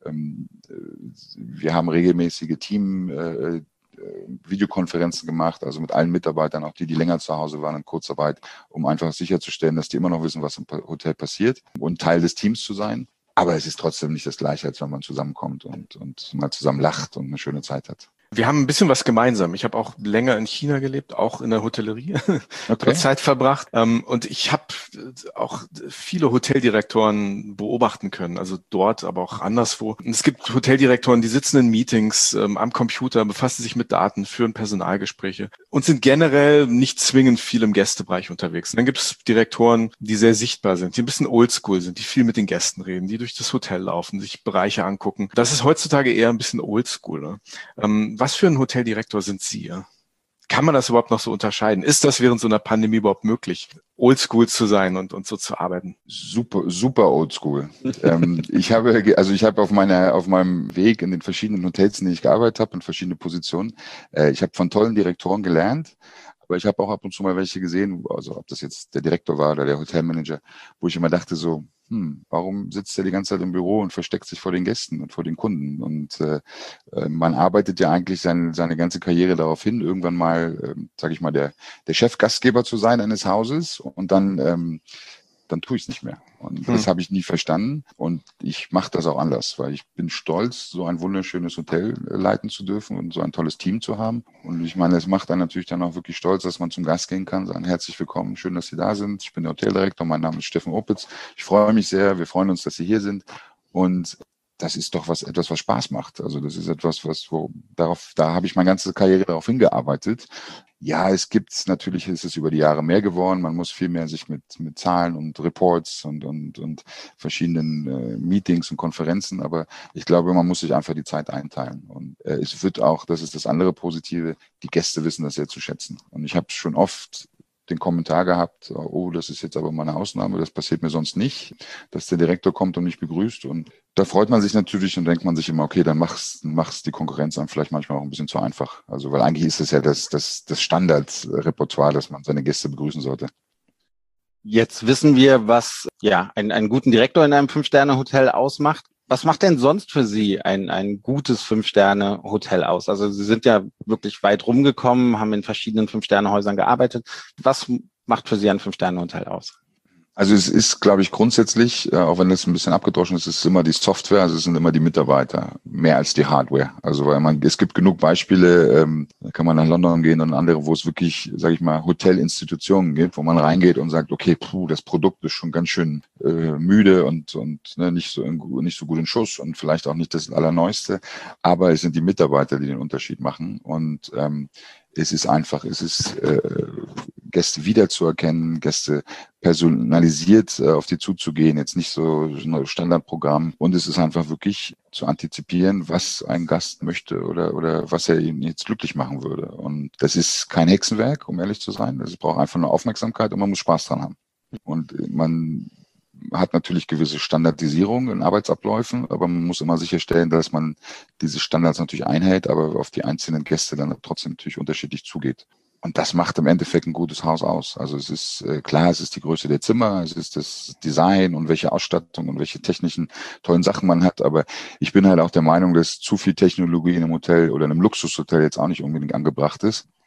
wir haben regelmäßige Videokonferenzen gemacht, also mit allen Mitarbeitern, auch die länger zu Hause waren in Kurzarbeit, um einfach sicherzustellen, dass die immer noch wissen, was im Hotel passiert und Teil des Teams zu sein. Aber es ist trotzdem nicht das Gleiche, als wenn man zusammenkommt und mal zusammen lacht und eine schöne Zeit hat. Wir haben ein bisschen was gemeinsam. Ich habe auch länger in China gelebt, auch in der Hotellerie, dort Zeit verbracht. Und ich habe auch viele Hoteldirektoren beobachten können, also dort, aber auch anderswo. Und es gibt Hoteldirektoren, die sitzen in Meetings am Computer, befassen sich mit Daten, führen Personalgespräche und sind generell nicht zwingend viel im Gästebereich unterwegs. Und dann gibt es Direktoren, die sehr sichtbar sind, die ein bisschen oldschool sind, die viel mit den Gästen reden, die durch das Hotel laufen, sich Bereiche angucken. Das ist heutzutage eher ein bisschen oldschool, ne? Was für ein Hoteldirektor sind Sie? Kann man das überhaupt noch so unterscheiden? Ist das während so einer Pandemie überhaupt möglich, oldschool zu sein und so zu arbeiten? Super oldschool. Ich habe auf meinem Weg in den verschiedenen Hotels, in denen ich gearbeitet habe, in verschiedene Positionen, ich habe von tollen Direktoren gelernt, aber ich habe auch ab und zu mal welche gesehen, also ob das jetzt der Direktor war oder der Hotelmanager, wo ich immer dachte so, warum sitzt er die ganze Zeit im Büro und versteckt sich vor den Gästen und vor den Kunden? Und man arbeitet ja eigentlich seine ganze Karriere darauf hin, irgendwann mal, sage ich mal, der Chefgastgeber zu sein eines Hauses, und dann tue ich es nicht mehr. Und das habe ich nie verstanden. Und ich mache das auch anders, weil ich bin stolz, so ein wunderschönes Hotel leiten zu dürfen und so ein tolles Team zu haben. Und ich meine, es macht dann natürlich dann auch wirklich stolz, dass man zum Gast gehen kann, sagen, herzlich willkommen, schön, dass Sie da sind. Ich bin der Hoteldirektor, mein Name ist Steffen Opitz. Ich freue mich sehr, wir freuen uns, dass Sie hier sind. Und das ist doch etwas, was Spaß macht. Also das ist etwas, da habe ich meine ganze Karriere darauf hingearbeitet. Ja, ist es über die Jahre mehr geworden. Man muss viel mehr sich mit Zahlen und Reports und verschiedenen Meetings und Konferenzen. Aber ich glaube, man muss sich einfach die Zeit einteilen. Und es wird auch, das ist das andere Positive, die Gäste wissen das sehr zu schätzen. Und ich habe schon oft den Kommentar gehabt, oh, das ist jetzt aber mal eine Ausnahme, das passiert mir sonst nicht, dass der Direktor kommt und mich begrüßt. Und da freut man sich natürlich und denkt man sich immer, okay, dann mach's die Konkurrenz dann vielleicht manchmal auch ein bisschen zu einfach. Also, weil eigentlich ist es ja das Standardrepertoire, dass man seine Gäste begrüßen sollte. Jetzt wissen wir, was einen guten Direktor in einem 5-Sterne-Hotel ausmacht. Was macht denn sonst für Sie ein gutes 5-Sterne-Hotel aus? Also Sie sind ja wirklich weit rumgekommen, haben in verschiedenen 5-Sterne-Häusern gearbeitet. Was macht für Sie ein 5-Sterne-Hotel aus? Also es ist, glaube ich, grundsätzlich, auch wenn das ein bisschen abgedroschen ist, es ist immer die Software, also es sind immer die Mitarbeiter, mehr als die Hardware. Also weil es gibt genug Beispiele, da kann man nach London gehen und andere, wo es wirklich, sage ich mal, Hotelinstitutionen gibt, wo man reingeht und sagt, okay, das Produkt ist schon ganz schön müde und nicht so gut in Schuss und vielleicht auch nicht das Allerneueste, aber es sind die Mitarbeiter, die den Unterschied machen. Und es ist Gäste wiederzuerkennen, Gäste personalisiert auf die zuzugehen, jetzt nicht so ein Standardprogramm. Und es ist einfach wirklich zu antizipieren, was ein Gast möchte oder was er ihn jetzt glücklich machen würde. Und das ist kein Hexenwerk, um ehrlich zu sein. Es braucht einfach nur Aufmerksamkeit und man muss Spaß dran haben. Und man hat natürlich gewisse Standardisierung in Arbeitsabläufen, aber man muss immer sicherstellen, dass man diese Standards natürlich einhält, aber auf die einzelnen Gäste dann trotzdem natürlich unterschiedlich zugeht. Und das macht im Endeffekt ein gutes Haus aus. Also es ist klar, es ist die Größe der Zimmer, es ist das Design und welche Ausstattung und welche technischen tollen Sachen man hat. Aber ich bin halt auch der Meinung, dass zu viel Technologie in einem Hotel oder in einem Luxushotel jetzt auch nicht unbedingt angebracht ist.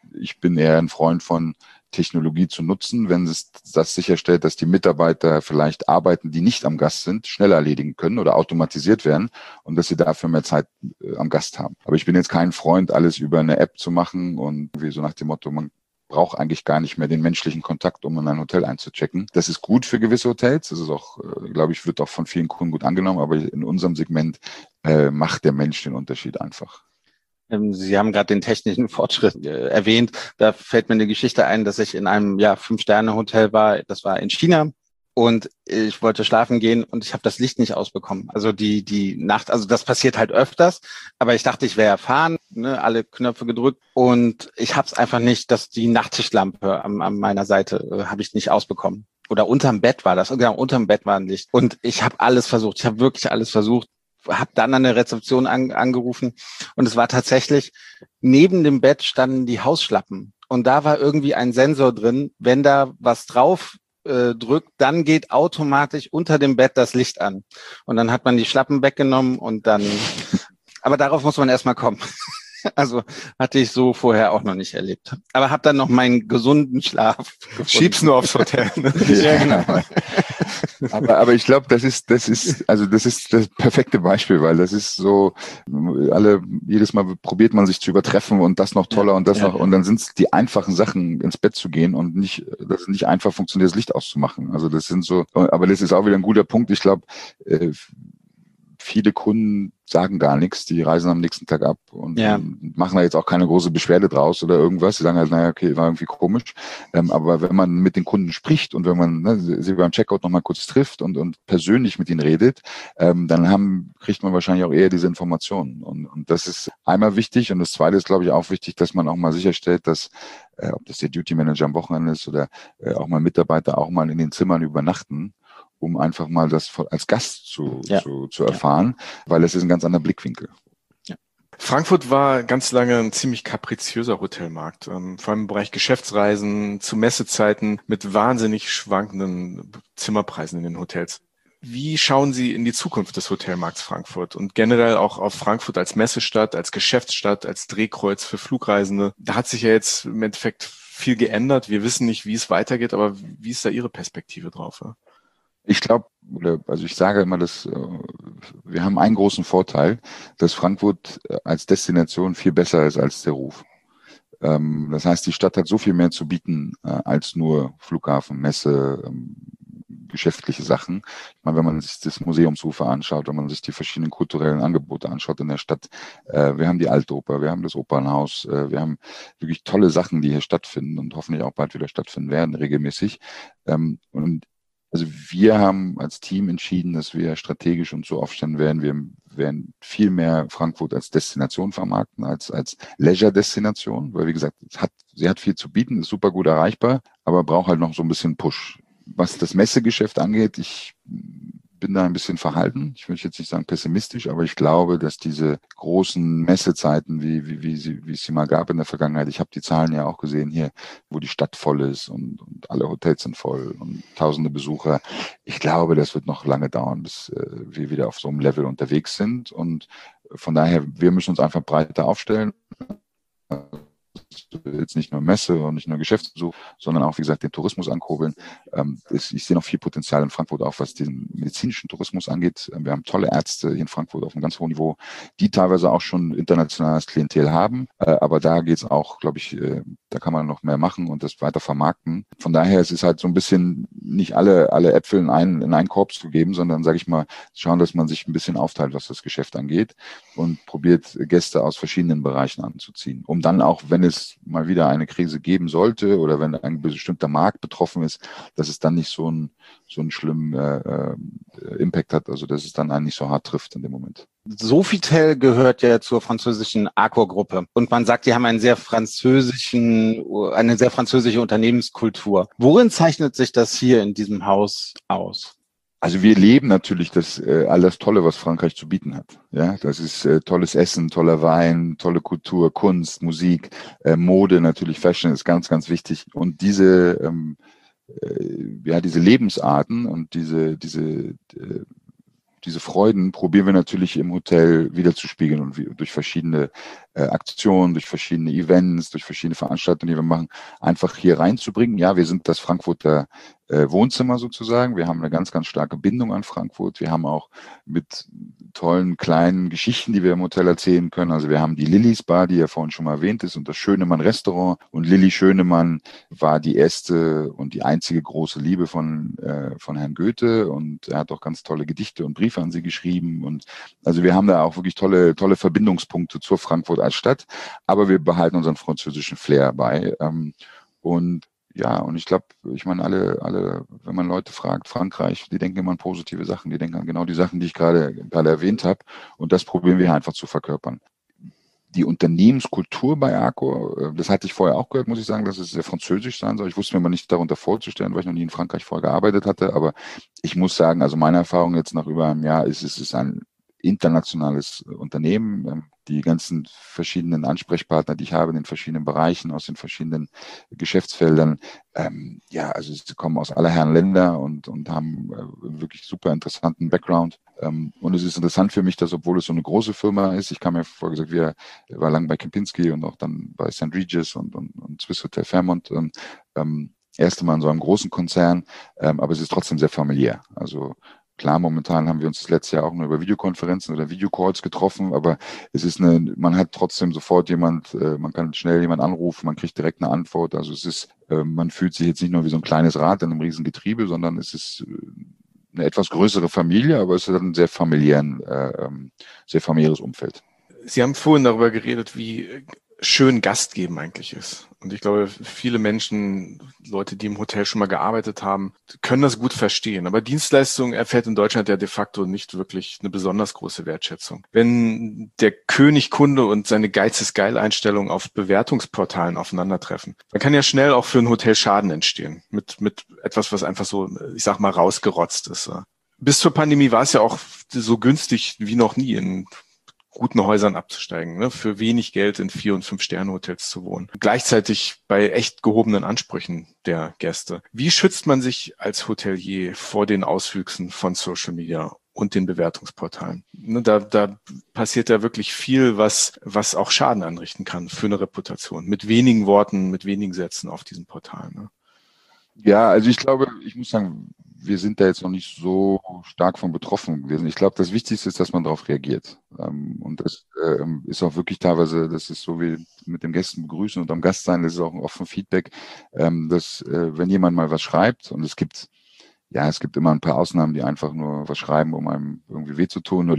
ich bin eher ein Freund von Technologie zu nutzen, wenn es das sicherstellt, dass die Mitarbeiter vielleicht Arbeiten, die nicht am Gast sind, schneller erledigen können oder automatisiert werden und dass sie dafür mehr Zeit am Gast haben. Aber ich bin jetzt kein Freund, alles über eine App zu machen und wie so nach dem Motto, man braucht eigentlich gar nicht mehr den menschlichen Kontakt, um in ein Hotel einzuchecken. Das ist gut für gewisse Hotels. Das ist auch, glaube ich, wird auch von vielen Kunden gut angenommen. Aber in unserem Segment macht der Mensch den Unterschied einfach. Sie haben gerade den technischen Fortschritt erwähnt. Da fällt mir eine Geschichte ein, dass ich in einem 5-Sterne-Hotel war. Das war in China. Und ich wollte schlafen gehen und ich habe das Licht nicht ausbekommen. Also die Nacht, also das passiert halt öfters. Aber ich dachte, ich wäre erfahren, ne, alle Knöpfe gedrückt. Und ich habe es einfach nicht, dass die Nachttischlampe an meiner Seite habe ich nicht ausbekommen. Oder unterm Bett war das. Genau, unterm Bett war ein Licht. Und ich habe alles versucht. Ich habe wirklich alles versucht. Habe dann an der Rezeption angerufen. Und es war tatsächlich, neben dem Bett standen die Hausschlappen. Und da war irgendwie ein Sensor drin. Wenn da was drauf drückt, dann geht automatisch unter dem Bett das Licht an. Und dann hat man die Schlappen weggenommen und dann, aber darauf muss man erstmal kommen. Also hatte ich so vorher auch noch nicht erlebt. Aber habe dann noch meinen gesunden Schlaf gefunden. Schieb's nur aufs Hotel. Ne? Ja, genau. Aber ich glaube, das ist das perfekte Beispiel, weil das ist so, jedes Mal probiert man sich zu übertreffen und das noch toller und das noch, und dann sind es die einfachen Sachen, ins Bett zu gehen und das ist nicht einfach funktioniert, das Licht auszumachen. Also das sind so, aber das ist auch wieder ein guter Punkt. Ich glaube, viele Kunden sagen gar nichts, die reisen am nächsten Tag ab und machen da jetzt auch keine große Beschwerde draus oder irgendwas. Sie sagen halt, naja, okay, war irgendwie komisch. Aber wenn man mit den Kunden spricht und wenn man sie beim Checkout nochmal kurz trifft und persönlich mit ihnen redet, dann kriegt man wahrscheinlich auch eher diese Informationen. Und das ist einmal wichtig. Und das Zweite ist, glaube ich, auch wichtig, dass man auch mal sicherstellt, dass, ob das der Duty Manager am Wochenende ist oder auch mal Mitarbeiter auch mal in den Zimmern übernachten, um einfach mal das als Gast zu erfahren, weil es ist ein ganz anderer Blickwinkel. Ja. Frankfurt war ganz lange ein ziemlich kapriziöser Hotelmarkt, vor allem im Bereich Geschäftsreisen, zu Messezeiten mit wahnsinnig schwankenden Zimmerpreisen in den Hotels. Wie schauen Sie in die Zukunft des Hotelmarkts Frankfurt und generell auch auf Frankfurt als Messestadt, als Geschäftsstadt, als Drehkreuz für Flugreisende? Da hat sich ja jetzt im Endeffekt viel geändert. Wir wissen nicht, wie es weitergeht, aber wie ist da Ihre Perspektive drauf? Ja? Ich glaube, ich sage immer, dass wir haben einen großen Vorteil, dass Frankfurt als Destination viel besser ist als der Ruf. Das heißt, die Stadt hat so viel mehr zu bieten als nur Flughafen, Messe, geschäftliche Sachen. Ich meine, wenn man sich das Museumsufer anschaut, wenn man sich die verschiedenen kulturellen Angebote anschaut in der Stadt, wir haben die Altoper, wir haben das Opernhaus, wir haben wirklich tolle Sachen, die hier stattfinden und hoffentlich auch bald wieder stattfinden werden, regelmäßig. Also wir haben als Team entschieden, dass wir strategisch uns so aufstellen werden. Wir werden viel mehr Frankfurt als Destination vermarkten, als Leisure-Destination, weil wie gesagt, sie hat viel zu bieten, ist super gut erreichbar, aber braucht halt noch so ein bisschen Push. Was das Messegeschäft angeht, ich bin da ein bisschen verhalten. Ich will jetzt nicht sagen pessimistisch, aber ich glaube, dass diese großen Messezeiten, wie es sie mal gab in der Vergangenheit, ich habe die Zahlen ja auch gesehen hier, wo die Stadt voll ist und alle Hotels sind voll und tausende Besucher. Ich glaube, das wird noch lange dauern, bis wir wieder auf so einem Level unterwegs sind. Und von daher, wir müssen uns einfach breiter aufstellen. Jetzt nicht nur Messe und nicht nur Geschäftsbesuch, sondern auch, wie gesagt, den Tourismus ankurbeln. Ich sehe noch viel Potenzial in Frankfurt auch, was den medizinischen Tourismus angeht. Wir haben tolle Ärzte hier in Frankfurt auf einem ganz hohen Niveau, die teilweise auch schon internationales Klientel haben. Aber da geht's auch, glaube ich, da kann man noch mehr machen und das weiter vermarkten. Von daher, es ist halt so ein bisschen nicht alle Äpfel in einen Korb zu geben, sondern, sage ich mal, schauen, dass man sich ein bisschen aufteilt, was das Geschäft angeht und probiert, Gäste aus verschiedenen Bereichen anzuziehen, um dann auch, wenn es mal wieder eine Krise geben sollte oder wenn ein bestimmter Markt betroffen ist, dass es dann nicht so einen schlimmen Impact hat, also dass es dann einen nicht so hart trifft in dem Moment. Sofitel gehört ja zur französischen Accor-Gruppe und man sagt, die haben eine sehr französische Unternehmenskultur. Worin zeichnet sich das hier in diesem Haus aus? Also wir leben natürlich all das Tolle, was Frankreich zu bieten hat. Ja, das ist tolles Essen, toller Wein, tolle Kultur, Kunst, Musik, Mode natürlich, Fashion ist ganz, ganz wichtig. Und diese Lebensarten und diese Freuden probieren wir natürlich im Hotel wiederzuspiegeln und durch verschiedene Aktionen, durch verschiedene Events, durch verschiedene Veranstaltungen, die wir machen, einfach hier reinzubringen. Ja, wir sind das Frankfurter Wohnzimmer sozusagen. Wir haben eine ganz, ganz starke Bindung an Frankfurt. Wir haben auch mit tollen kleinen Geschichten, die wir im Hotel erzählen können. Also wir haben die Lillys Bar, die ja vorhin schon mal erwähnt ist, und das Schönemann Restaurant. Und Lilly Schönemann war die erste und die einzige große Liebe von Herrn Goethe. Und er hat auch ganz tolle Gedichte und Briefe an sie geschrieben. Und also wir haben da auch wirklich tolle Verbindungspunkte zur Frankfurt als Stadt. Aber wir behalten unseren französischen Flair bei. Und ja, und ich glaube, ich meine, alle, wenn man Leute fragt, Frankreich, die denken immer an positive Sachen, die denken an genau die Sachen, die ich gerade erwähnt habe. Und das probieren wir einfach zu verkörpern. Die Unternehmenskultur bei Accor, das hatte ich vorher auch gehört, muss ich sagen, dass es sehr französisch sein soll. Ich wusste mir mal nicht darunter vorzustellen, weil ich noch nie in Frankreich vorher gearbeitet hatte. Aber ich muss sagen, also meine Erfahrung jetzt nach über einem Jahr ist, es ist ein internationales Unternehmen. Die ganzen verschiedenen Ansprechpartner, die ich habe in den verschiedenen Bereichen, aus den verschiedenen Geschäftsfeldern, ja, also sie kommen aus aller Herren Länder und haben wirklich super interessanten Background. Und es ist interessant für mich, dass, obwohl es so eine große Firma ist, ich kam ja vorher gesagt, wir war lange bei Kempinski und auch dann bei St. Regis und Swiss Hotel Fairmont, erste Mal in so einem großen Konzern, aber es ist trotzdem sehr familiär. Also klar, momentan haben wir uns das letzte Jahr auch nur über Videokonferenzen oder Videocalls getroffen, aber es ist man hat trotzdem sofort man kann schnell jemand anrufen, man kriegt direkt eine Antwort. Also es ist, man fühlt sich jetzt nicht nur wie so ein kleines Rad in einem riesen Getriebe, sondern es ist eine etwas größere Familie, aber es ist ein sehr familiäres Umfeld. Sie haben vorhin darüber geredet, wie schön Gast geben eigentlich ist. Und ich glaube, viele Menschen, Leute, die im Hotel schon mal gearbeitet haben, können das gut verstehen. Aber Dienstleistung erfährt in Deutschland ja de facto nicht wirklich eine besonders große Wertschätzung. Wenn der König Kunde und seine Geiz ist geil Einstellung auf Bewertungsportalen aufeinandertreffen, dann kann ja schnell auch für ein Hotel Schaden entstehen. Mit etwas, was einfach so, ich sag mal, rausgerotzt ist. Bis zur Pandemie war es ja auch so günstig wie noch nie in guten Häusern abzusteigen, ne? Für wenig Geld in 4- und 5-Sterne-Hotels zu wohnen. Gleichzeitig bei echt gehobenen Ansprüchen der Gäste. Wie schützt man sich als Hotelier vor den Auswüchsen von Social Media und den Bewertungsportalen? Ne, da passiert ja wirklich viel, was auch Schaden anrichten kann für eine Reputation. Mit wenigen Worten, mit wenigen Sätzen auf diesen Portalen. Ne? Ja, also ich glaube, ich muss sagen, wir sind da jetzt noch nicht so stark von betroffen gewesen. Ich glaube, das Wichtigste ist, dass man darauf reagiert. Und das ist auch wirklich teilweise, das ist so wie mit dem Gästen begrüßen und am Gast sein, das ist auch ein offenes Feedback, dass wenn jemand mal was schreibt, und es gibt immer ein paar Ausnahmen, die einfach nur was schreiben, um einem irgendwie weh zu tun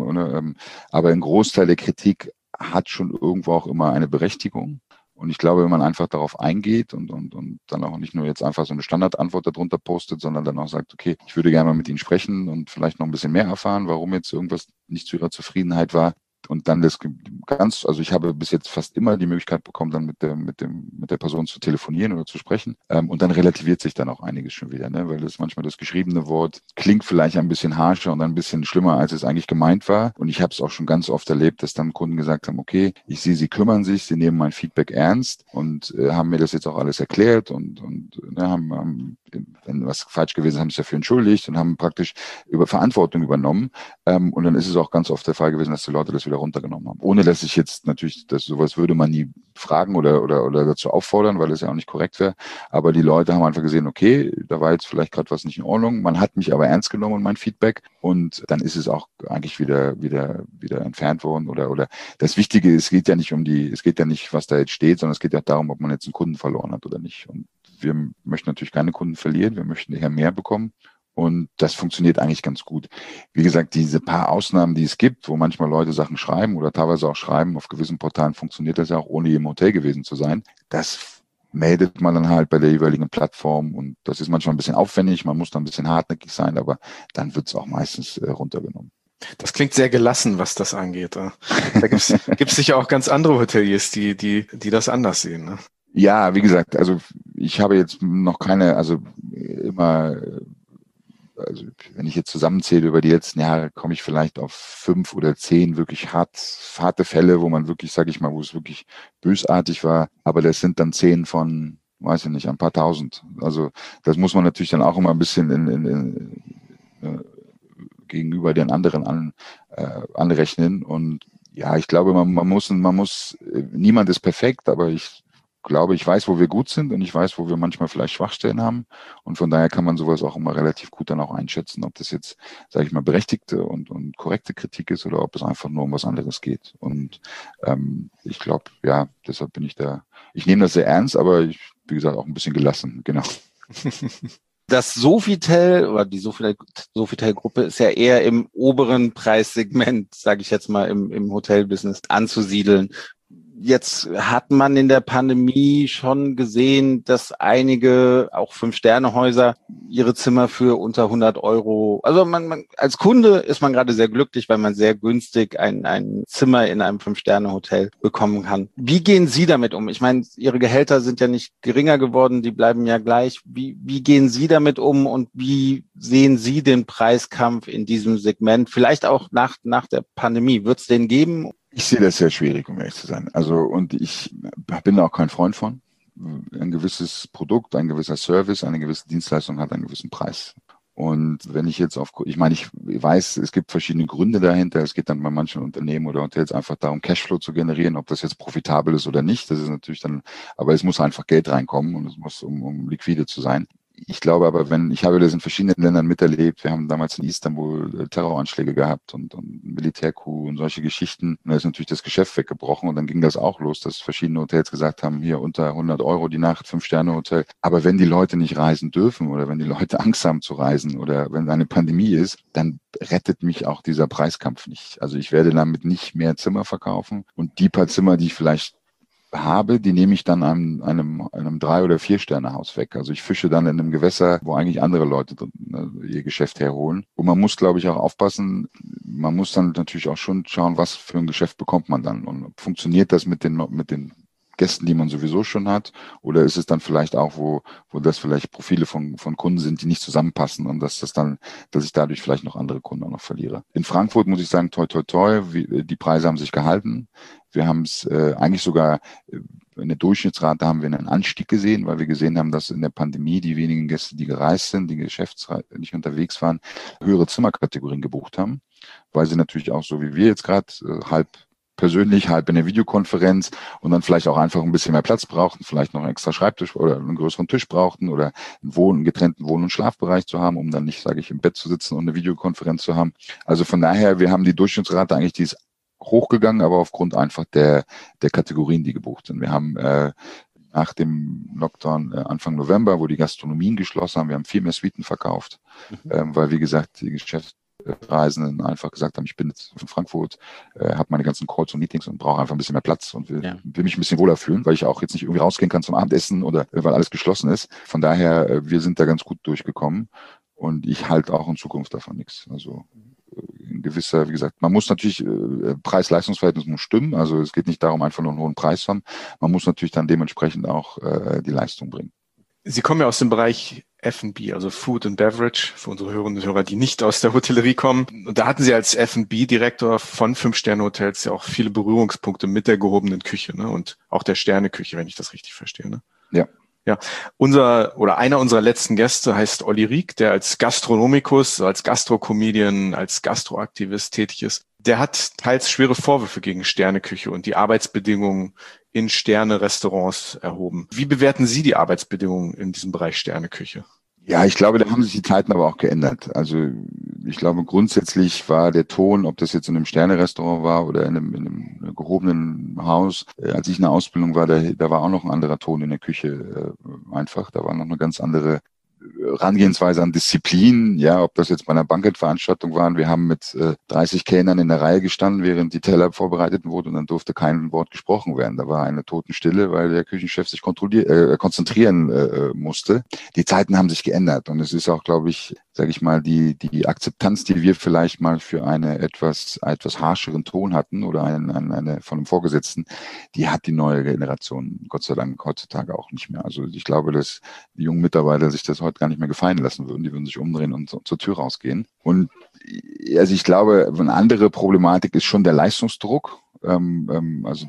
aber ein Großteil der Kritik hat schon irgendwo auch immer eine Berechtigung. Und ich glaube, wenn man einfach darauf eingeht und dann auch nicht nur jetzt einfach so eine Standardantwort darunter postet, sondern dann auch sagt, okay, ich würde gerne mal mit Ihnen sprechen und vielleicht noch ein bisschen mehr erfahren, warum jetzt irgendwas nicht zu Ihrer Zufriedenheit war. Und dann also ich habe bis jetzt fast immer die Möglichkeit bekommen, dann mit der Person zu telefonieren oder zu sprechen. Und dann relativiert sich dann auch einiges schon wieder, ne? Weil das manchmal das geschriebene Wort klingt vielleicht ein bisschen harscher und ein bisschen schlimmer, als es eigentlich gemeint war. Und ich habe es auch schon ganz oft erlebt, dass dann Kunden gesagt haben, okay, ich sehe, Sie kümmern sich, Sie nehmen mein Feedback ernst und haben mir das jetzt auch alles erklärt und haben, wenn was falsch gewesen ist, haben sich dafür entschuldigt und haben praktisch Verantwortung übernommen. Und dann ist es auch ganz oft der Fall gewesen, dass die Leute das wieder runtergenommen haben. Ohne dass ich jetzt natürlich, sowas würde man nie fragen oder dazu auffordern, weil es ja auch nicht korrekt wäre. Aber die Leute haben einfach gesehen, okay, da war jetzt vielleicht gerade was nicht in Ordnung. Man hat mich aber ernst genommen und mein Feedback. Und dann ist es auch eigentlich wieder entfernt worden oder das Wichtige, es geht ja nicht, was da jetzt steht, sondern es geht ja darum, ob man jetzt einen Kunden verloren hat oder nicht. Und wir möchten natürlich keine Kunden verlieren. Wir möchten eher mehr bekommen. Und das funktioniert eigentlich ganz gut. Wie gesagt, diese paar Ausnahmen, die es gibt, wo manchmal Leute Sachen schreiben oder teilweise auch schreiben, auf gewissen Portalen funktioniert das ja auch, ohne im Hotel gewesen zu sein. Das meldet man dann halt bei der jeweiligen Plattform und das ist manchmal ein bisschen aufwendig, man muss da ein bisschen hartnäckig sein, aber dann wird es auch meistens runtergenommen. Das klingt sehr gelassen, was das angeht. Da gibt's sicher auch ganz andere Hoteliers, die das anders sehen. Ne? Ja, wie gesagt, also ich habe jetzt noch keine, also wenn ich jetzt zusammenzähle über die letzten Jahre, komme ich vielleicht auf 5 oder 10 wirklich harte Fälle, wo man wirklich, sage ich mal, wo es wirklich bösartig war. Aber das sind dann 10 von, weiß ich nicht, ein paar tausend. Also das muss man natürlich dann auch immer ein bisschen gegenüber den anderen anrechnen. Und Ja, ich glaube, niemand ist perfekt, aber ich glaube, ich weiß, wo wir gut sind und ich weiß, wo wir manchmal vielleicht Schwachstellen haben. Und von daher kann man sowas auch immer relativ gut dann auch einschätzen, ob das jetzt, sage ich mal, berechtigte und korrekte Kritik ist oder ob es einfach nur um was anderes geht. Und ich glaube, ja, deshalb ich nehme das sehr ernst, aber wie gesagt, auch ein bisschen gelassen, genau. Das Sofitel oder die Sofitel-Gruppe ist ja eher im oberen Preissegment, sage ich jetzt mal, im Hotelbusiness anzusiedeln. Jetzt hat man in der Pandemie schon gesehen, dass einige, auch 5-Sterne-Häuser, ihre Zimmer für unter 100 Euro, also man als Kunde ist man gerade sehr glücklich, weil man sehr günstig ein Zimmer in einem 5-Sterne-Hotel bekommen kann. Wie gehen Sie damit um? Ich meine, Ihre Gehälter sind ja nicht geringer geworden, die bleiben ja gleich. Wie gehen Sie damit um und wie sehen Sie den Preiskampf in diesem Segment? Vielleicht auch nach der Pandemie. Wird es den geben? Ich sehe das sehr schwierig, um ehrlich zu sein. Also, und ich bin da auch kein Freund von. Ein gewisses Produkt, ein gewisser Service, eine gewisse Dienstleistung hat einen gewissen Preis. Und wenn ich jetzt ich weiß, es gibt verschiedene Gründe dahinter. Es geht dann bei manchen Unternehmen oder Hotels einfach darum, Cashflow zu generieren, ob das jetzt profitabel ist oder nicht. Das ist natürlich dann, aber es muss einfach Geld reinkommen und es muss, um liquide zu sein. Ich glaube aber, ich habe das in verschiedenen Ländern miterlebt. Wir haben damals in Istanbul Terroranschläge gehabt und Militärcoup und solche Geschichten. Und da ist natürlich das Geschäft weggebrochen und dann ging das auch los, dass verschiedene Hotels gesagt haben, hier unter 100 Euro die Nacht, 5-Sterne-Hotel. Aber wenn die Leute nicht reisen dürfen oder wenn die Leute Angst haben zu reisen oder wenn eine Pandemie ist, dann rettet mich auch dieser Preiskampf nicht. Also ich werde damit nicht mehr Zimmer verkaufen und die paar Zimmer, die ich vielleicht habe, die nehme ich dann einem 3- oder 4-Sterne-Haus weg. Also ich fische dann in einem Gewässer, wo eigentlich andere Leute ihr Geschäft herholen. Und man muss, glaube ich, auch aufpassen. Man muss dann natürlich auch schon schauen, was für ein Geschäft bekommt man dann und funktioniert das mit den Gästen, die man sowieso schon hat, oder ist es dann vielleicht auch, wo das vielleicht Profile von Kunden sind, die nicht zusammenpassen und dass ich dadurch vielleicht noch andere Kunden auch noch verliere. In Frankfurt muss ich sagen, toi, toi, toi, die Preise haben sich gehalten. Wir haben es eigentlich sogar in der Durchschnittsrate haben wir einen Anstieg gesehen, weil wir gesehen haben, dass in der Pandemie die wenigen Gäste, die gereist sind, die nicht unterwegs waren, höhere Zimmerkategorien gebucht haben, weil sie natürlich auch so wie wir jetzt gerade halb persönlich, halb in der Videokonferenz und dann vielleicht auch einfach ein bisschen mehr Platz brauchten, vielleicht noch einen extra Schreibtisch oder einen größeren Tisch brauchten oder einen getrennten Wohn- und Schlafbereich zu haben, um dann nicht, sage ich, im Bett zu sitzen und eine Videokonferenz zu haben. Also von daher, wir haben die Durchschnittsrate eigentlich, die ist hochgegangen, aber aufgrund einfach der Kategorien, die gebucht sind. Wir haben nach dem Lockdown Anfang November, wo die Gastronomien geschlossen haben, wir haben viel mehr Suiten verkauft, weil, wie gesagt, die Geschäftsreisenden einfach gesagt haben, ich bin jetzt in Frankfurt, habe meine ganzen Calls und Meetings und brauche einfach ein bisschen mehr Platz und will mich ein bisschen wohler fühlen, weil ich auch jetzt nicht irgendwie rausgehen kann zum Abendessen oder weil alles geschlossen ist. Von daher, wir sind da ganz gut durchgekommen und ich halte auch in Zukunft davon nichts. Also ein gewisser, wie gesagt, man muss natürlich, Preis-Leistungs-Verhältnis muss stimmen, also es geht nicht darum, einfach nur einen hohen Preis zu haben, man muss natürlich dann dementsprechend auch die Leistung bringen. Sie kommen ja aus dem Bereich F&B, also Food and Beverage, für unsere Hörerinnen und Hörer, die nicht aus der Hotellerie kommen. Und da hatten Sie als F&B-Direktor von 5-Sterne-Hotels ja auch viele Berührungspunkte mit der gehobenen Küche, ne? Und auch der Sterneküche, wenn ich das richtig verstehe. Ne? Ja. Ja, einer unserer letzten Gäste heißt Olli Rieck, der als Gastronomikus, als Gastro-Comedian, als Gastroaktivist tätig ist. Der hat teils schwere Vorwürfe gegen Sterneküche und die Arbeitsbedingungen in Sterne-Restaurants erhoben. Wie bewerten Sie die Arbeitsbedingungen in diesem Bereich Sterneküche? Ja, ich glaube, da haben sich die Zeiten aber auch geändert. Also ich glaube, grundsätzlich war der Ton, ob das jetzt in einem Sterne-Restaurant war oder in einem gehobenen Haus, als ich in der Ausbildung war, da war auch noch ein anderer Ton in der Küche einfach. Da war noch eine ganz andere Herangehensweise an Disziplin, ja, ob das jetzt bei einer Bankettveranstaltung waren. Wir haben mit 30 Kellnern in der Reihe gestanden, während die Teller vorbereitet wurden und dann durfte kein Wort gesprochen werden. Da war eine Totenstille, weil der Küchenchef sich konzentrieren musste. Die Zeiten haben sich geändert und es ist auch, glaube ich, sage ich mal, die Akzeptanz, die wir vielleicht mal für eine etwas harscheren Ton hatten oder eine von einem Vorgesetzten, die hat die neue Generation Gott sei Dank heutzutage auch nicht mehr. Also ich glaube, dass die jungen Mitarbeiter sich das heute gar nicht mehr gefallen lassen würden. Die würden sich umdrehen und zur Tür rausgehen. Und also ich glaube, eine andere Problematik ist schon der Leistungsdruck. Also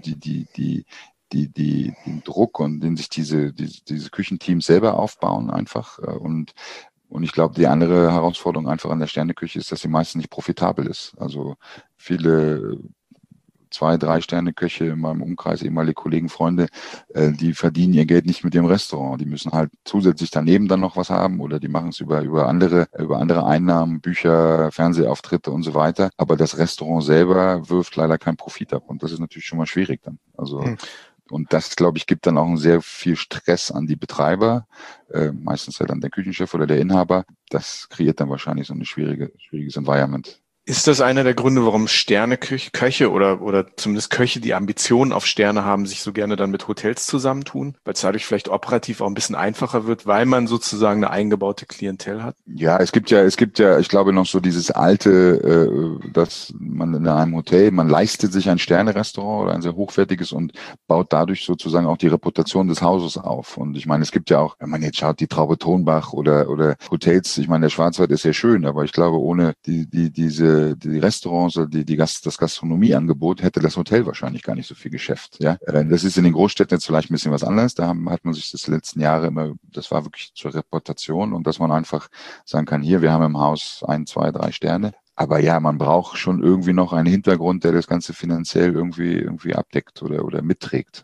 den Druck und den sich diese Küchenteams selber aufbauen einfach. Und ich glaube, die andere Herausforderung einfach an der Sterneküche ist, dass sie meistens nicht profitabel ist. Also viele 2, 3 Sterne-Köche in meinem Umkreis, ehemalige Kollegen, Freunde, die verdienen ihr Geld nicht mit dem Restaurant. Die müssen halt zusätzlich daneben dann noch was haben oder die machen es über andere Einnahmen, Bücher, Fernsehauftritte und so weiter. Aber das Restaurant selber wirft leider keinen Profit ab. Und das ist natürlich schon mal schwierig dann. Also, und das, glaube ich, gibt dann auch sehr viel Stress an die Betreiber, meistens halt dann der Küchenchef oder der Inhaber. Das kreiert dann wahrscheinlich so ein schwieriges Environment. Ist das einer der Gründe, warum Köche oder zumindest Köche, die Ambitionen auf Sterne haben, sich so gerne dann mit Hotels zusammentun? Weil es dadurch vielleicht operativ auch ein bisschen einfacher wird, weil man sozusagen eine eingebaute Klientel hat? Ja, es gibt ja, ich glaube noch so dieses alte, dass man in einem Hotel, man leistet sich ein Sterne-Restaurant oder ein sehr hochwertiges und baut dadurch sozusagen auch die Reputation des Hauses auf. Und ich meine, es gibt ja auch, wenn man jetzt schaut, die Traube Tonbach oder Hotels, ich meine, der Schwarzwald ist sehr schön, aber ich glaube, ohne die Restaurants oder das Gastronomieangebot hätte das Hotel wahrscheinlich gar nicht so viel Geschäft. Ja, das ist in den Großstädten jetzt vielleicht ein bisschen was anderes. Da hat man sich das letzten Jahre immer, das war wirklich zur Reputation und dass man einfach sagen kann, hier, wir haben im Haus 1, 2, 3 Sterne. Aber ja, man braucht schon irgendwie noch einen Hintergrund, der das Ganze finanziell irgendwie abdeckt oder mitträgt.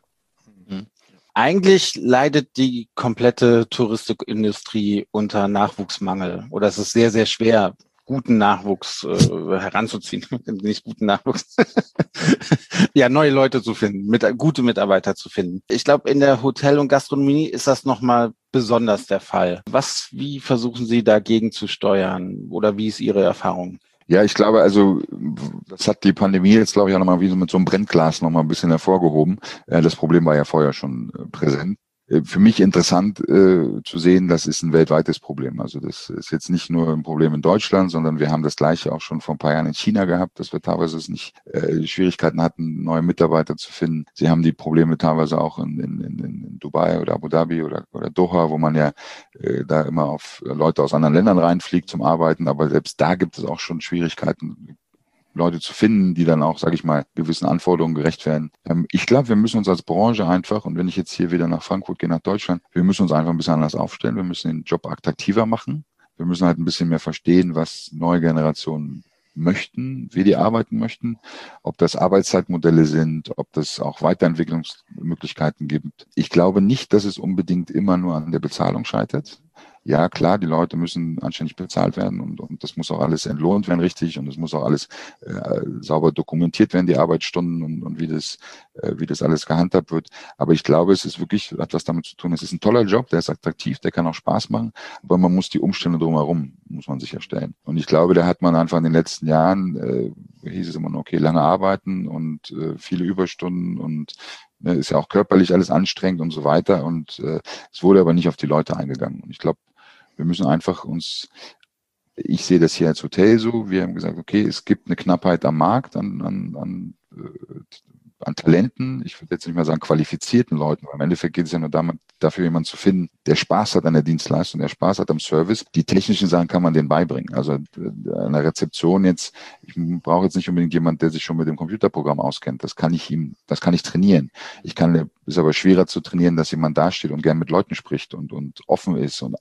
Eigentlich leidet die komplette Touristikindustrie unter Nachwuchsmangel oder es ist sehr, sehr schwer, guten Nachwuchs heranzuziehen, nicht guten Nachwuchs, ja, neue Leute zu finden, gute Mitarbeiter zu finden. Ich glaube, in der Hotel- und Gastronomie ist das nochmal besonders der Fall. Wie versuchen Sie dagegen zu steuern oder wie ist Ihre Erfahrung? Ja, ich glaube, also das hat die Pandemie jetzt, glaube ich, auch nochmal wie so mit so einem Brennglas nochmal ein bisschen hervorgehoben. Das Problem war ja vorher schon präsent. Für mich interessant zu sehen, das ist ein weltweites Problem. Also das ist jetzt nicht nur ein Problem in Deutschland, sondern wir haben das Gleiche auch schon vor ein paar Jahren in China gehabt, dass wir teilweise Schwierigkeiten hatten, neue Mitarbeiter zu finden. Sie haben die Probleme teilweise auch in Dubai oder Abu Dhabi oder Doha, wo man ja da immer auf Leute aus anderen Ländern reinfliegt zum Arbeiten. Aber selbst da gibt es auch schon Schwierigkeiten, Leute zu finden, die dann auch, sage ich mal, gewissen Anforderungen gerecht werden. Ich glaube, wir müssen uns als Branche einfach, und wenn ich jetzt hier wieder nach Frankfurt gehe, nach Deutschland, wir müssen uns einfach ein bisschen anders aufstellen. Wir müssen den Job attraktiver machen. Wir müssen halt ein bisschen mehr verstehen, was neue Generationen möchten, wie die arbeiten möchten, ob das Arbeitszeitmodelle sind, ob das auch Weiterentwicklungsmöglichkeiten gibt. Ich glaube nicht, dass es unbedingt immer nur an der Bezahlung scheitert. Ja, klar, die Leute müssen anständig bezahlt werden und das muss auch alles entlohnt werden, richtig, und es muss auch alles sauber dokumentiert werden, die Arbeitsstunden und wie das alles gehandhabt wird. Aber ich glaube, es ist wirklich etwas damit zu tun. Es ist ein toller Job, der ist attraktiv, der kann auch Spaß machen, aber man muss die Umstände drumherum, muss man sicherstellen. Und ich glaube, da hat man einfach in den letzten Jahren, hieß es immer nur, okay, lange arbeiten und viele Überstunden und ist ja auch körperlich alles anstrengend und so weiter. Und es wurde aber nicht auf die Leute eingegangen. Und ich glaube, wir müssen einfach ich sehe das hier als Hotel so, wir haben gesagt, okay, es gibt eine Knappheit am Markt an Talenten, ich würde jetzt nicht mal sagen qualifizierten Leuten, weil im Endeffekt geht es ja nur dafür, jemanden zu finden, der Spaß hat an der Dienstleistung, der Spaß hat am Service. Die technischen Sachen kann man denen beibringen. Also an der Rezeption jetzt, ich brauche jetzt nicht unbedingt jemanden, der sich schon mit dem Computerprogramm auskennt. Das kann ich trainieren. Ist aber schwerer zu trainieren, dass jemand dasteht und gern mit Leuten spricht und offen ist und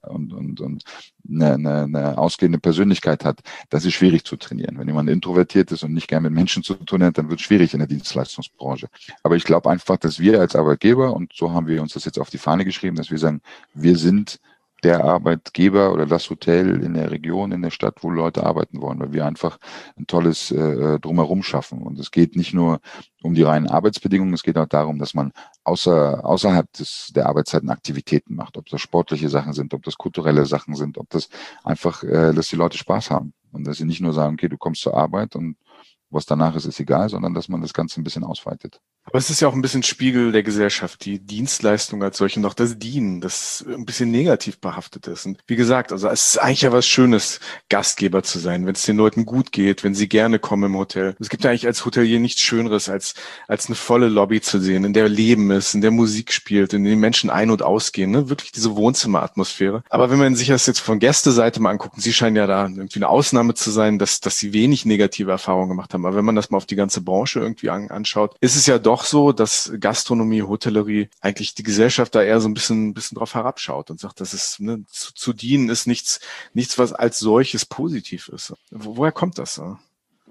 eine ausgehende Persönlichkeit hat. Das ist schwierig zu trainieren. Wenn jemand introvertiert ist und nicht gern mit Menschen zu tun hat, dann wird es schwierig in der Dienstleistungsbranche. Aber ich glaube einfach, dass wir als Arbeitgeber, und so haben wir uns das jetzt auf die Fahne geschrieben, dass wir sagen, wir sind der Arbeitgeber oder das Hotel in der Region, in der Stadt, wo Leute arbeiten wollen, weil wir einfach ein tolles Drumherum schaffen. Und es geht nicht nur um die reinen Arbeitsbedingungen, es geht auch darum, dass man außerhalb der Arbeitszeiten Aktivitäten macht, ob das sportliche Sachen sind, ob das kulturelle Sachen sind, ob das einfach, dass die Leute Spaß haben und dass sie nicht nur sagen, okay, du kommst zur Arbeit und was danach ist egal, sondern dass man das Ganze ein bisschen ausweitet. Aber es ist ja auch ein bisschen Spiegel der Gesellschaft, die Dienstleistung als solche und auch das Dienen, das ein bisschen negativ behaftet ist. Und wie gesagt, also es ist eigentlich ja was Schönes, Gastgeber zu sein, wenn es den Leuten gut geht, wenn sie gerne kommen im Hotel. Es gibt ja eigentlich als Hotelier nichts Schöneres, als eine volle Lobby zu sehen, in der Leben ist, in der Musik spielt, in der die Menschen ein- und ausgehen, ne? Wirklich diese Wohnzimmeratmosphäre. Aber wenn man sich das jetzt von Gästeseite mal anguckt, Sie scheinen ja da irgendwie eine Ausnahme zu sein, dass sie wenig negative Erfahrungen gemacht haben. Aber wenn man das mal auf die ganze Branche irgendwie anschaut, ist es ja doch so, dass Gastronomie, Hotellerie eigentlich die Gesellschaft da eher so ein bisschen drauf herabschaut und sagt, das ist, ne, zu dienen ist nichts, was als solches positiv ist. Woher kommt das?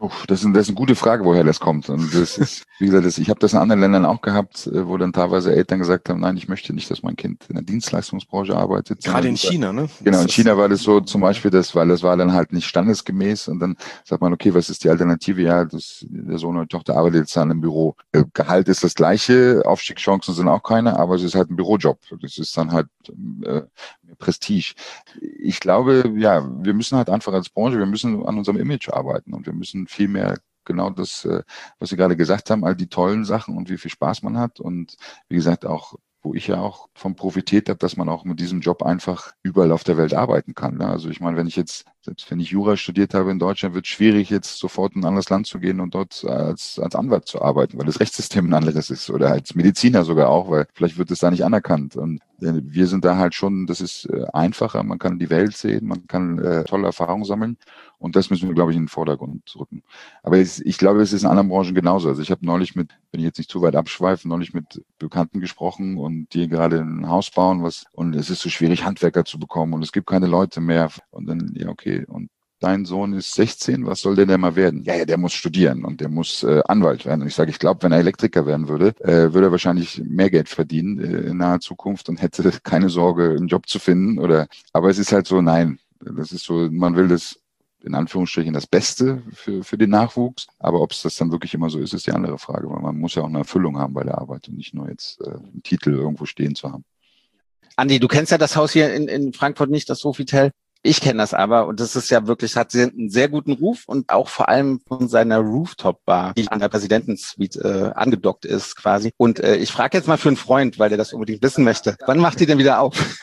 Das ist eine gute Frage, woher das kommt. Und das ist, wie gesagt, ich habe das in anderen Ländern auch gehabt, wo dann teilweise Eltern gesagt haben, nein, ich möchte nicht, dass mein Kind in der Dienstleistungsbranche arbeitet. Gerade in China, ne? Genau, in China war das so zum Beispiel, weil das war dann halt nicht standesgemäß. Und dann sagt man, okay, was ist die Alternative? Ja, der Sohn oder die Tochter arbeitet jetzt dann im Büro. Gehalt ist das gleiche, Aufstiegschancen sind auch keine, aber es ist halt ein Bürojob. Das ist dann halt Prestige. Ich glaube, ja, wir müssen halt einfach als Branche, wir müssen an unserem Image arbeiten und wir müssen viel mehr genau das, was Sie gerade gesagt haben, all die tollen Sachen und wie viel Spaß man hat und wie gesagt auch, wo ich ja auch von profitiert habe, dass man auch mit diesem Job einfach überall auf der Welt arbeiten kann. Ne? Also ich meine, selbst wenn ich Jura studiert habe in Deutschland, wird es schwierig, jetzt sofort in ein anderes Land zu gehen und dort als Anwalt zu arbeiten, weil das Rechtssystem ein anderes ist oder als Mediziner sogar auch, weil vielleicht wird es da nicht anerkannt. Und wir sind da halt schon, das ist einfacher, man kann die Welt sehen, man kann tolle Erfahrungen sammeln und das müssen wir, glaube ich, in den Vordergrund rücken. Aber ich glaube, es ist in anderen Branchen genauso. Also ich habe neulich wenn ich jetzt nicht zu weit abschweife, neulich mit Bekannten gesprochen und die gerade ein Haus bauen, und es ist so schwierig, Handwerker zu bekommen und es gibt keine Leute mehr. Und dann, ja, okay, und dein Sohn ist 16, was soll der denn mal werden? Ja, der muss studieren und der muss Anwalt werden. Und ich sage, ich glaube, wenn er Elektriker werden würde, würde er wahrscheinlich mehr Geld verdienen in naher Zukunft und hätte keine Sorge, einen Job zu finden. Aber es ist halt so, nein, das ist so, man will das in Anführungsstrichen das Beste für den Nachwuchs. Aber ob es das dann wirklich immer so ist, ist die andere Frage, weil man muss ja auch eine Erfüllung haben bei der Arbeit und nicht nur jetzt einen Titel irgendwo stehen zu haben. Andi, du kennst ja das Haus hier in Frankfurt nicht, das Sofitel. Ich kenne das aber und das ist ja wirklich, hat einen sehr guten Ruf und auch vor allem von seiner Rooftop-Bar, die an der Präsidentensuite angedockt ist quasi. Und ich frage jetzt mal für einen Freund, weil der das unbedingt wissen möchte. Wann macht die denn wieder auf?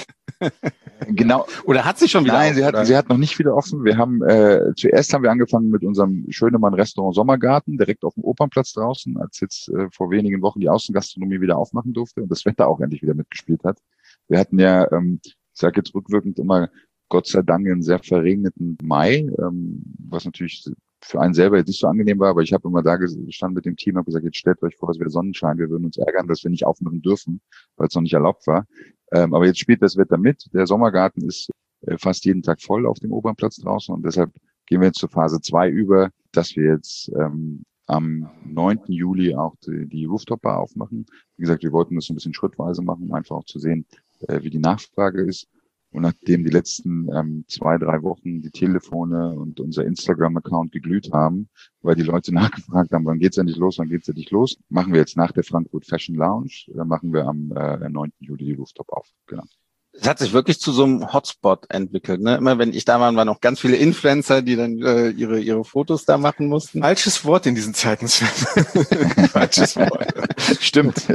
Genau. Oder hat sie schon wieder Nein, auf? Sie hat noch nicht wieder offen. Zuerst haben wir angefangen mit unserem Schönemann-Restaurant Sommergarten, direkt auf dem Opernplatz draußen, als jetzt vor wenigen Wochen die Außengastronomie wieder aufmachen durfte und das Wetter auch endlich wieder mitgespielt hat. Wir hatten ja, ich sage jetzt rückwirkend immer, Gott sei Dank einen sehr verregneten Mai, was natürlich für einen selber jetzt nicht so angenehm war, aber ich habe immer da gestanden mit dem Team und habe gesagt, jetzt stellt euch vor, es wäre Sonnenschein, wir würden uns ärgern, dass wir nicht aufmachen dürfen, weil es noch nicht erlaubt war. Aber jetzt spielt das Wetter mit. Der Sommergarten ist fast jeden Tag voll auf dem Opernplatz draußen und deshalb gehen wir jetzt zur Phase 2 über, dass wir jetzt am 9. Juli auch die Rooftop-Bar aufmachen. Wie gesagt, wir wollten das so ein bisschen schrittweise machen, um einfach auch zu sehen, wie die Nachfrage ist. Und nachdem die letzten 2-3 Wochen die Telefone und unser Instagram-Account geglüht haben, weil die Leute nachgefragt haben, wann geht's endlich los, machen wir jetzt nach der Frankfurt Fashion Lounge, machen wir am 9. Juli die Rooftop auf. Genau. Es hat sich wirklich zu so einem Hotspot entwickelt. Ne? Immer wenn ich da war, waren noch ganz viele Influencer, die dann ihre Fotos da machen mussten. Falsches Wort in diesen Zeiten, Sven. Falsches Wort. Stimmt.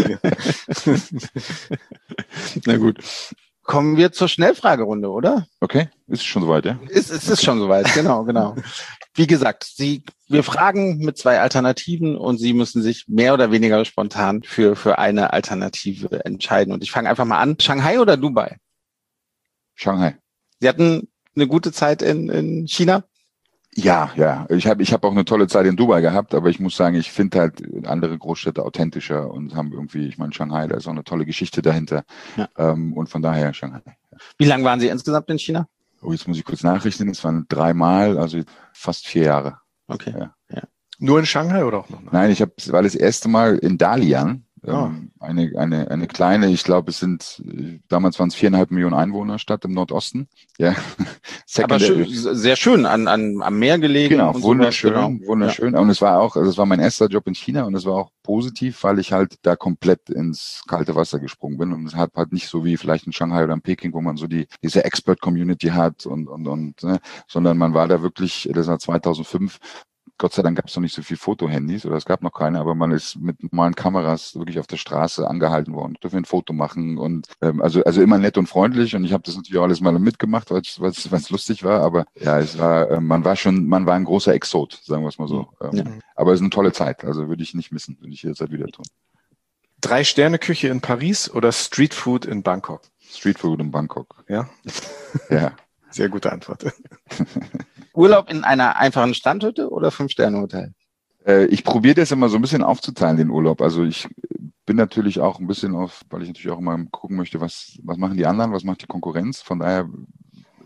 Na gut. Kommen wir zur Schnellfragerunde, oder? Okay, ist schon soweit, ja? Es ist schon soweit, genau. Wie gesagt, wir fragen mit 2 Alternativen und Sie müssen sich mehr oder weniger spontan für eine Alternative entscheiden. Und ich fange einfach mal an. Shanghai oder Dubai? Shanghai. Sie hatten eine gute Zeit in China? Ja. Ich hab auch eine tolle Zeit in Dubai gehabt, aber ich muss sagen, ich finde halt andere Großstädte authentischer und haben irgendwie, ich meine, Shanghai, da ist auch eine tolle Geschichte dahinter. Ja. Und von daher Shanghai. Wie lange waren Sie insgesamt in China? Oh, jetzt muss ich kurz nachrechnen. Es waren 3 Mal, also fast 4 Jahre. Okay. Ja. Nur in Shanghai oder auch noch? Nein, war das erste Mal in Dalian. Eine kleine, ich glaube, damals waren es 4,5 Millionen Einwohner Stadt im Nordosten. Ja. Aber sehr schön, am Meer gelegen. Genau, wunderschön. Ja. Und es war mein erster Job in China und es war auch positiv, weil ich halt da komplett ins kalte Wasser gesprungen bin und es hat halt nicht so wie vielleicht in Shanghai oder in Peking, wo man so diese Expert-Community hat und sondern man war da wirklich, das war 2005, Gott sei Dank gab es noch nicht so viel Fotohandys oder es gab noch keine, aber man ist mit normalen Kameras wirklich auf der Straße angehalten worden, dürfen ein Foto machen und also immer nett und freundlich und ich habe das natürlich auch alles mal mitgemacht, weil es lustig war, aber ja, man war ein großer Exot, sagen wir es mal so. Ja. Aber es ist eine tolle Zeit, also würde ich nicht missen, würde ich jederzeit wieder tun. 3-Sterne-Küche in Paris oder Streetfood in Bangkok? Streetfood in Bangkok. Ja? Ja. Sehr gute Antwort. Urlaub in einer einfachen Strandhütte oder 5-Sterne-Hotel? Ich probiere das immer so ein bisschen aufzuteilen, den Urlaub. Also ich bin natürlich auch ein bisschen weil ich natürlich auch immer gucken möchte, was machen die anderen, was macht die Konkurrenz. Von daher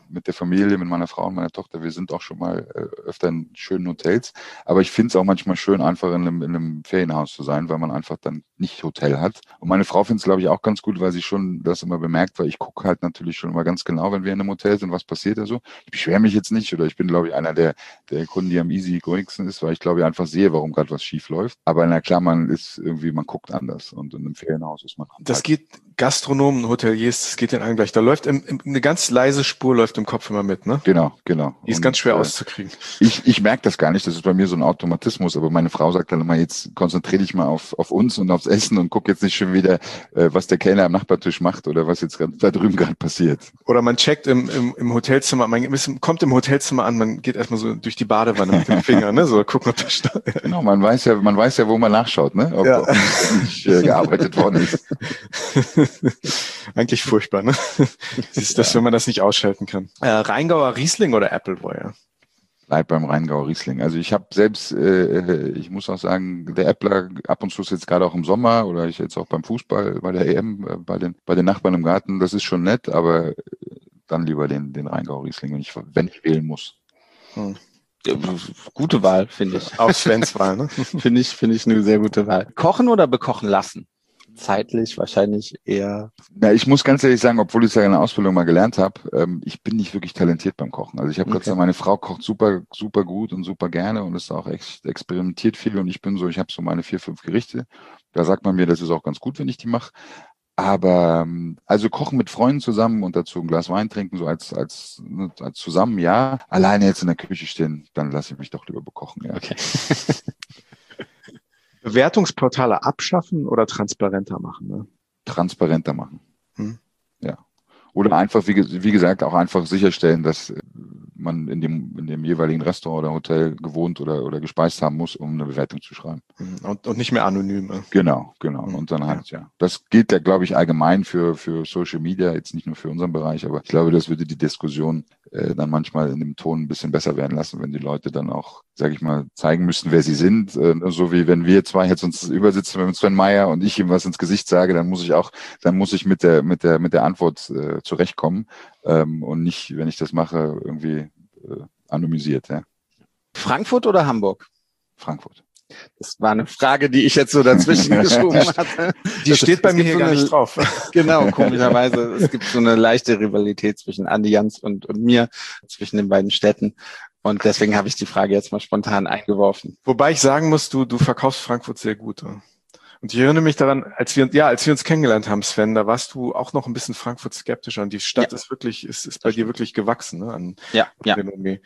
mit der Familie, mit meiner Frau und meiner Tochter, wir sind auch schon mal öfter in schönen Hotels. Aber ich finde es auch manchmal schön, einfach in einem Ferienhaus zu sein, weil man einfach dann nicht Hotel hat. Und meine Frau findet es, glaube ich, auch ganz gut, weil sie schon das immer bemerkt, weil ich gucke halt natürlich schon immer ganz genau, wenn wir in einem Hotel sind, was passiert da so. Ich beschwere mich jetzt nicht oder ich bin, glaube ich, einer der Kunden, die am easy goingsten ist, weil ich, glaube ich, einfach sehe, warum gerade was schief läuft. Aber na klar, man guckt anders und in einem Ferienhaus ist man Das geht Gastronomen, Hoteliers, das geht den allen gleich. Da läuft eine ganz leise Spur läuft im Kopf immer mit, ne? Genau. Die ist ganz schwer auszukriegen. Ich merke das gar nicht, das ist bei mir so ein Automatismus, aber meine Frau sagt dann immer, jetzt konzentriere dich mal auf uns und aufs Essen und guck jetzt nicht schon wieder, was der Kellner am Nachbartisch macht oder was jetzt da drüben gerade passiert. Oder man checkt im Hotelzimmer, man kommt im Hotelzimmer an, man geht erstmal so durch die Badewanne mit dem Finger, ne? So gucken, ob da steht. Genau, man weiß ja, wo man nachschaut, ne? Ob nicht gearbeitet worden ist. Eigentlich furchtbar, ne? Das ist das, wenn man das nicht ausschalten kann. Rheingauer Riesling oder Appleboy? Bleib beim Rheingauer Riesling. Also ich habe selbst, ich muss auch sagen, der Äppler ab und zu jetzt gerade auch im Sommer oder ich jetzt auch beim Fußball, bei der EM, bei den Nachbarn im Garten, das ist schon nett, aber dann lieber den Rheingauer Riesling, wenn ich wählen muss. Gute Wahl, finde ich. Auch Svens Wahl, ne? Finde ich eine sehr gute Wahl. Kochen oder bekochen lassen? Zeitlich wahrscheinlich eher. Na, ich muss ganz ehrlich sagen, obwohl ich es ja in der Ausbildung mal gelernt habe, ich bin nicht wirklich talentiert beim Kochen. Also ich habe Gott sei Dank, meine Frau kocht super, super gut und super gerne und ist auch echt experimentiert viel und ich habe so meine 4, 5 Gerichte. Da sagt man mir, das ist auch ganz gut, wenn ich die mache. Aber also kochen mit Freunden zusammen und dazu ein Glas Wein trinken, so als zusammen, ja. Alleine jetzt in der Küche stehen, dann lasse ich mich doch lieber bekochen, ja. Okay. Bewertungsportale abschaffen oder transparenter machen? Ne? Transparenter machen. Ja. Oder einfach, wie gesagt, auch einfach sicherstellen, dass man in dem jeweiligen Restaurant oder Hotel gewohnt oder gespeist haben muss, um eine Bewertung zu schreiben. Und nicht mehr anonym. Ne? Genau. Und dann halt, ja. Das gilt ja, glaube ich, allgemein für Social Media, jetzt nicht nur für unseren Bereich, aber ich glaube, das würde die Diskussion dann manchmal in dem Ton ein bisschen besser werden lassen, wenn die Leute dann auch, sage ich mal, zeigen müssten, wer sie sind. So wie wenn wir zwei jetzt uns übersitzen mit Sven Meyer und ich ihm was ins Gesicht sage, dann muss ich mit der Antwort zurechtkommen und nicht, wenn ich das mache, irgendwie anonymisiert. Ja. Frankfurt oder Hamburg? Frankfurt. Das war eine Frage, die ich jetzt so dazwischen geschoben hatte. Die steht bei mir hier gar nicht drauf. Genau, komischerweise. Es gibt so eine leichte Rivalität zwischen Andi Jans und mir, zwischen den beiden Städten. Und deswegen habe ich die Frage jetzt mal spontan eingeworfen. Wobei ich sagen muss, du verkaufst Frankfurt sehr gut. Und ich erinnere mich daran, als wir uns kennengelernt haben, Sven, da warst du auch noch ein bisschen Frankfurt skeptischer. Und die Stadt ist bei dir wirklich gewachsen, ne? An Renommee.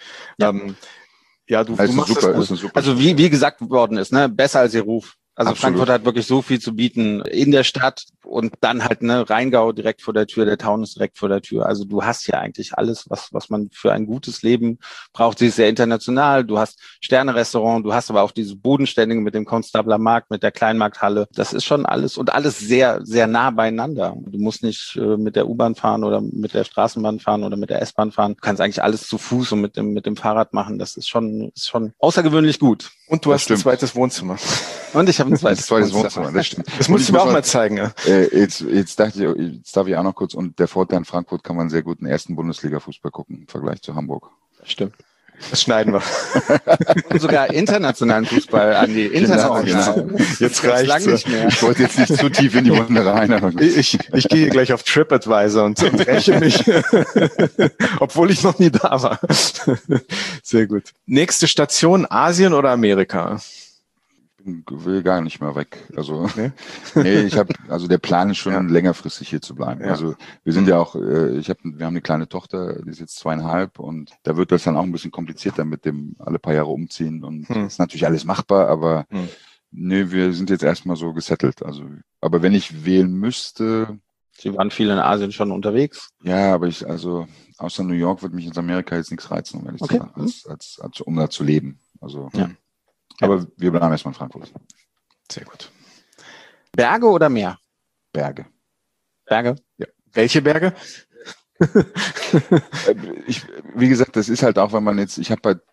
Du machst super, das gut. super. Also wie gesagt worden ist, ne, besser als ihr Ruf. Also Absolut. Frankfurt hat wirklich so viel zu bieten in der Stadt und dann halt Rheingau direkt vor der Tür, der Taunus direkt vor der Tür. Also du hast ja eigentlich alles, was man für ein gutes Leben braucht. Sie ist sehr international. Du hast Sterne-Restaurant, du hast aber auch diese Bodenständige mit dem Konstabler Markt, mit der Kleinmarkthalle. Das ist schon alles und alles sehr, sehr nah beieinander. Du musst nicht mit der U-Bahn fahren oder mit der Straßenbahn fahren oder mit der S-Bahn fahren. Du kannst eigentlich alles zu Fuß und mit dem Fahrrad machen. Das ist schon außergartig gut. Und du hast ein zweites Wohnzimmer. Und ich habe ein zweites Wohnzimmer, das stimmt. Das musst du mir auch mal zeigen. Ja. Jetzt darf ich auch noch kurz, und der Vorteil in Frankfurt kann man sehr gut den ersten Bundesliga-Fußball gucken im Vergleich zu Hamburg. Das stimmt. Das schneiden wir. Und sogar internationalen Fußball, Andi. International. Genau. Jetzt reicht's. Lang nicht mehr. Ich wollte jetzt nicht zu tief in die Runde rein. Aber Ich gehe gleich auf TripAdvisor und räche mich, obwohl ich noch nie da war. Sehr gut. Nächste Station, Asien oder Amerika? Ich will gar nicht mehr weg. Also, nee, der Plan ist schon längerfristig hier zu bleiben. Ja. Also, wir sind ja auch, wir haben eine kleine Tochter, die ist jetzt 2,5 und da wird das dann auch ein bisschen komplizierter mit dem alle paar Jahre umziehen und ist natürlich alles machbar, aber nee, wir sind jetzt erstmal so gesettelt. Also, aber wenn ich wählen müsste. Sie waren viel in Asien schon unterwegs. Ja, aber außer New York wird mich in Amerika jetzt nichts reizen, um ehrlich zu sagen, um da zu leben. Also, aber wir bleiben erstmal in Frankfurt. Sehr gut. Berge oder Meer? Berge. Berge? Ja. Welche Berge? Wie gesagt, das ist halt auch, wenn man jetzt, ich habe halt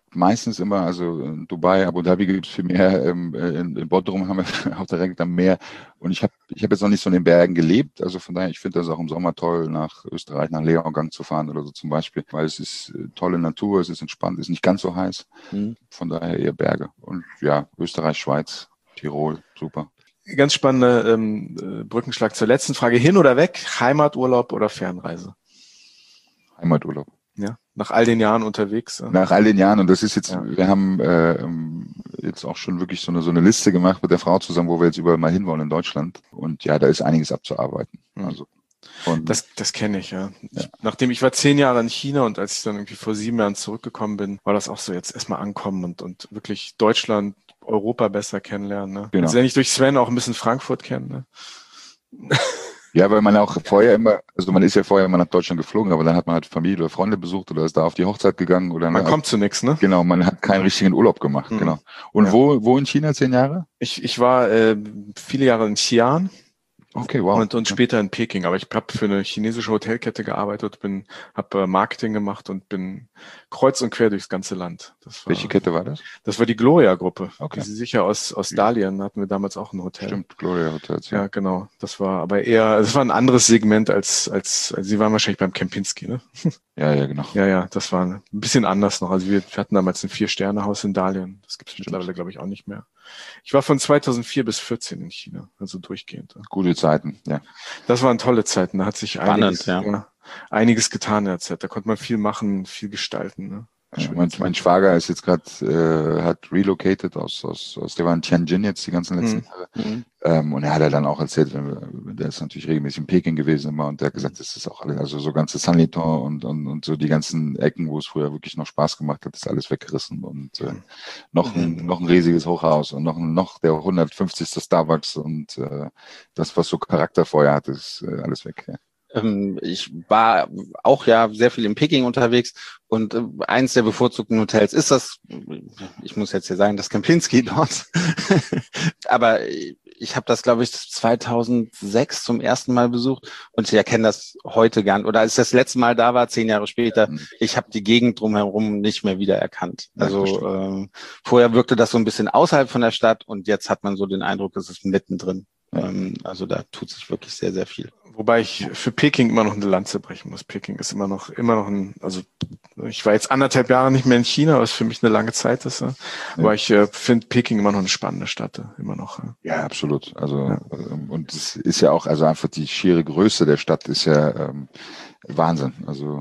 meistens immer, also in Dubai, Abu Dhabi gibt es viel mehr, in Bodrum haben wir auch direkt am Meer. Und ich hab jetzt noch nicht so in den Bergen gelebt, also von daher, ich finde das auch im Sommer toll, nach Österreich, nach Leongang zu fahren oder so zum Beispiel, weil es ist tolle Natur, es ist entspannt, es ist nicht ganz so heiß, von daher eher Berge. Und ja, Österreich, Schweiz, Tirol, super. Ganz spannender Brückenschlag zur letzten Frage. Hin oder weg? Heimaturlaub oder Fernreise? Heimaturlaub. Ja, nach all den Jahren unterwegs. Nach all den Jahren, und das ist jetzt, wir haben jetzt auch schon wirklich so eine Liste gemacht mit der Frau zusammen, wo wir jetzt überall mal hinwollen in Deutschland. Und ja, da ist einiges abzuarbeiten. Also das kenne ich, ja. Nachdem ich war 10 Jahre in China und als ich dann irgendwie vor 7 Jahren zurückgekommen bin, war das auch so, jetzt erstmal ankommen und wirklich Deutschland, Europa besser kennenlernen. Ne? Genau. Jetzt lerne ich durch Sven auch ein bisschen Frankfurt kennen. Ne? Ja, weil man auch vorher immer, also man ist ja vorher immer nach Deutschland geflogen, aber dann hat man halt Familie oder Freunde besucht oder ist da auf die Hochzeit gegangen oder man kommt zu nichts, ne? Genau, man hat keinen richtigen Urlaub gemacht, genau. Und wo in China 10 Jahre? Ich war viele Jahre in Xi'an. Okay, wow. Und später in Peking. Aber ich habe für eine chinesische Hotelkette gearbeitet, habe Marketing gemacht und bin kreuz und quer durchs ganze Land. Welche Kette war das? Das war die Gloria-Gruppe. Okay. Die Sie sicher aus Dalian hatten wir damals auch ein Hotel. Stimmt, Gloria Hotels. Ja, genau. Das war aber eher, das war ein anderes Segment als Sie waren wahrscheinlich beim Kempinski, ne? Ja, genau. Ja, das war ein bisschen anders noch. Also wir hatten damals ein 4-Sterne-Haus in Dalian. Das gibt es mittlerweile, glaube ich, auch nicht mehr. Ich war von 2004 bis 2014 in China, also durchgehend. Gute Zeiten, ja. Das waren tolle Zeiten. Da hat sich einiges getan in der Zeit. Da konnte man viel machen, viel gestalten. Ne? Ja, mein Schwager ist jetzt gerade, hat relocated der war in Tianjin jetzt die ganzen letzten Jahre. Und er hat dann auch erzählt, der ist natürlich regelmäßig in Peking gewesen immer und der hat gesagt, das ist auch alles, also so ganze Sanlitun und so die ganzen Ecken, wo es früher wirklich noch Spaß gemacht hat, ist alles weggerissen und noch ein riesiges Hochhaus und noch der 150. Starbucks und das, was so Charakter vorher hatte, ist alles weg. Ja. Ich war auch sehr viel in Peking unterwegs und eins der bevorzugten Hotels ist das, ich muss jetzt hier sagen, das Kempinski dort. Aber ich habe das, glaube ich, 2006 zum ersten Mal besucht und ich erkenne das heute gar nicht. Oder als ich das letzte Mal da war, 10 Jahre später, ich habe die Gegend drumherum nicht mehr wiedererkannt. Also vorher wirkte das so ein bisschen außerhalb von der Stadt und jetzt hat man so den Eindruck, es ist mittendrin. Also da tut sich wirklich sehr, sehr viel. Wobei ich für Peking immer noch eine Lanze brechen muss. Peking ist immer noch also ich war jetzt 1,5 Jahre nicht mehr in China, was für mich eine lange Zeit ist. Ja. Aber ich finde Peking immer noch eine spannende Stadt, immer noch. Ja, absolut. Also und es ist ja auch, also einfach die schiere Größe der Stadt ist ja Wahnsinn. Also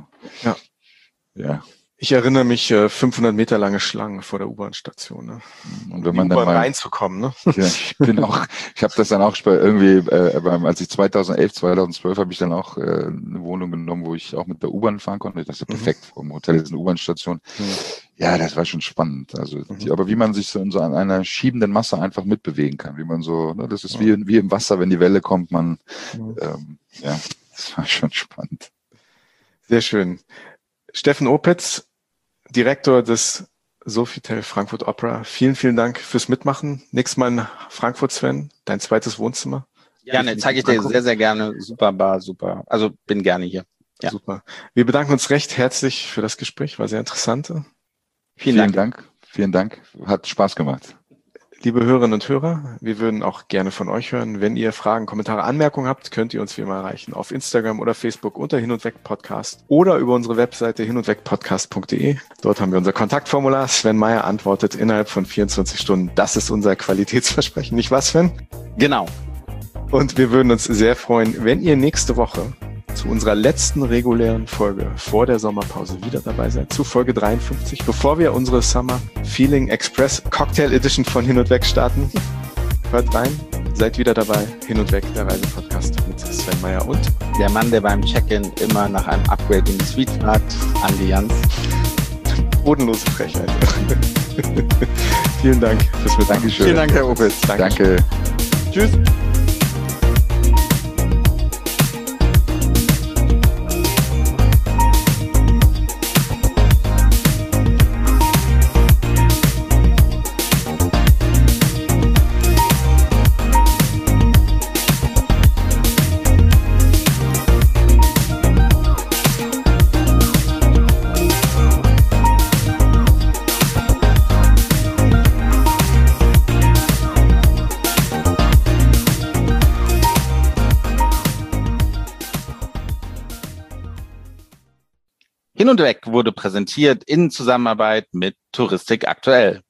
ja. Ich erinnere mich 500 Meter lange Schlangen vor der U-Bahn-Station. Ne? Und wenn man dann mal reinzukommen, ne? Ja, ich habe das dann auch irgendwie, als ich 2012 habe ich dann auch eine Wohnung genommen, wo ich auch mit der U-Bahn fahren konnte. Das ist ja perfekt. Vom Hotel ist eine U-Bahn-Station. Ja, das war schon spannend. Also, aber wie man sich so in so einer schiebenden Masse einfach mitbewegen kann, wie man so, ne, das ist wie im Wasser, wenn die Welle kommt, das war schon spannend. Sehr schön. Steffen Opitz, Direktor des Sofitel Frankfurt Opera. Vielen, vielen Dank fürs Mitmachen. Nächstes Mal in Frankfurt, Sven, dein zweites Wohnzimmer. Gerne, zeige ich dir sehr, sehr gerne. Super Bar, super. Also bin gerne hier. Ja. Super. Wir bedanken uns recht herzlich für das Gespräch. War sehr interessant. Vielen Dank. Vielen Dank. Hat Spaß gemacht. Liebe Hörerinnen und Hörer, wir würden auch gerne von euch hören. Wenn ihr Fragen, Kommentare, Anmerkungen habt, könnt ihr uns wie immer erreichen auf Instagram oder Facebook unter Hin und Weg Podcast oder über unsere Webseite hinundwegpodcast.de. Dort haben wir unser Kontaktformular. Sven Meyer antwortet innerhalb von 24 Stunden. Das ist unser Qualitätsversprechen. Nicht wahr, Sven? Genau. Und wir würden uns sehr freuen, wenn ihr nächste Woche zu unserer letzten regulären Folge vor der Sommerpause wieder dabei seid, zu Folge 53, bevor wir unsere Summer Feeling Express Cocktail Edition von Hin und Weg starten. Hört rein, seid wieder dabei. Hin und Weg, der Reisepodcast mit Sven Meyer und der Mann, der beim Check-in immer nach einem Upgrade in die Suite fragt, Andi Jans. Bodenlose Frechheit. Vielen Dank fürs Mitmachen. Dankeschön. Vielen Dank, Herr Opitz. Danke. Tschüss. Hin und Weg wurde präsentiert in Zusammenarbeit mit Touristik aktuell.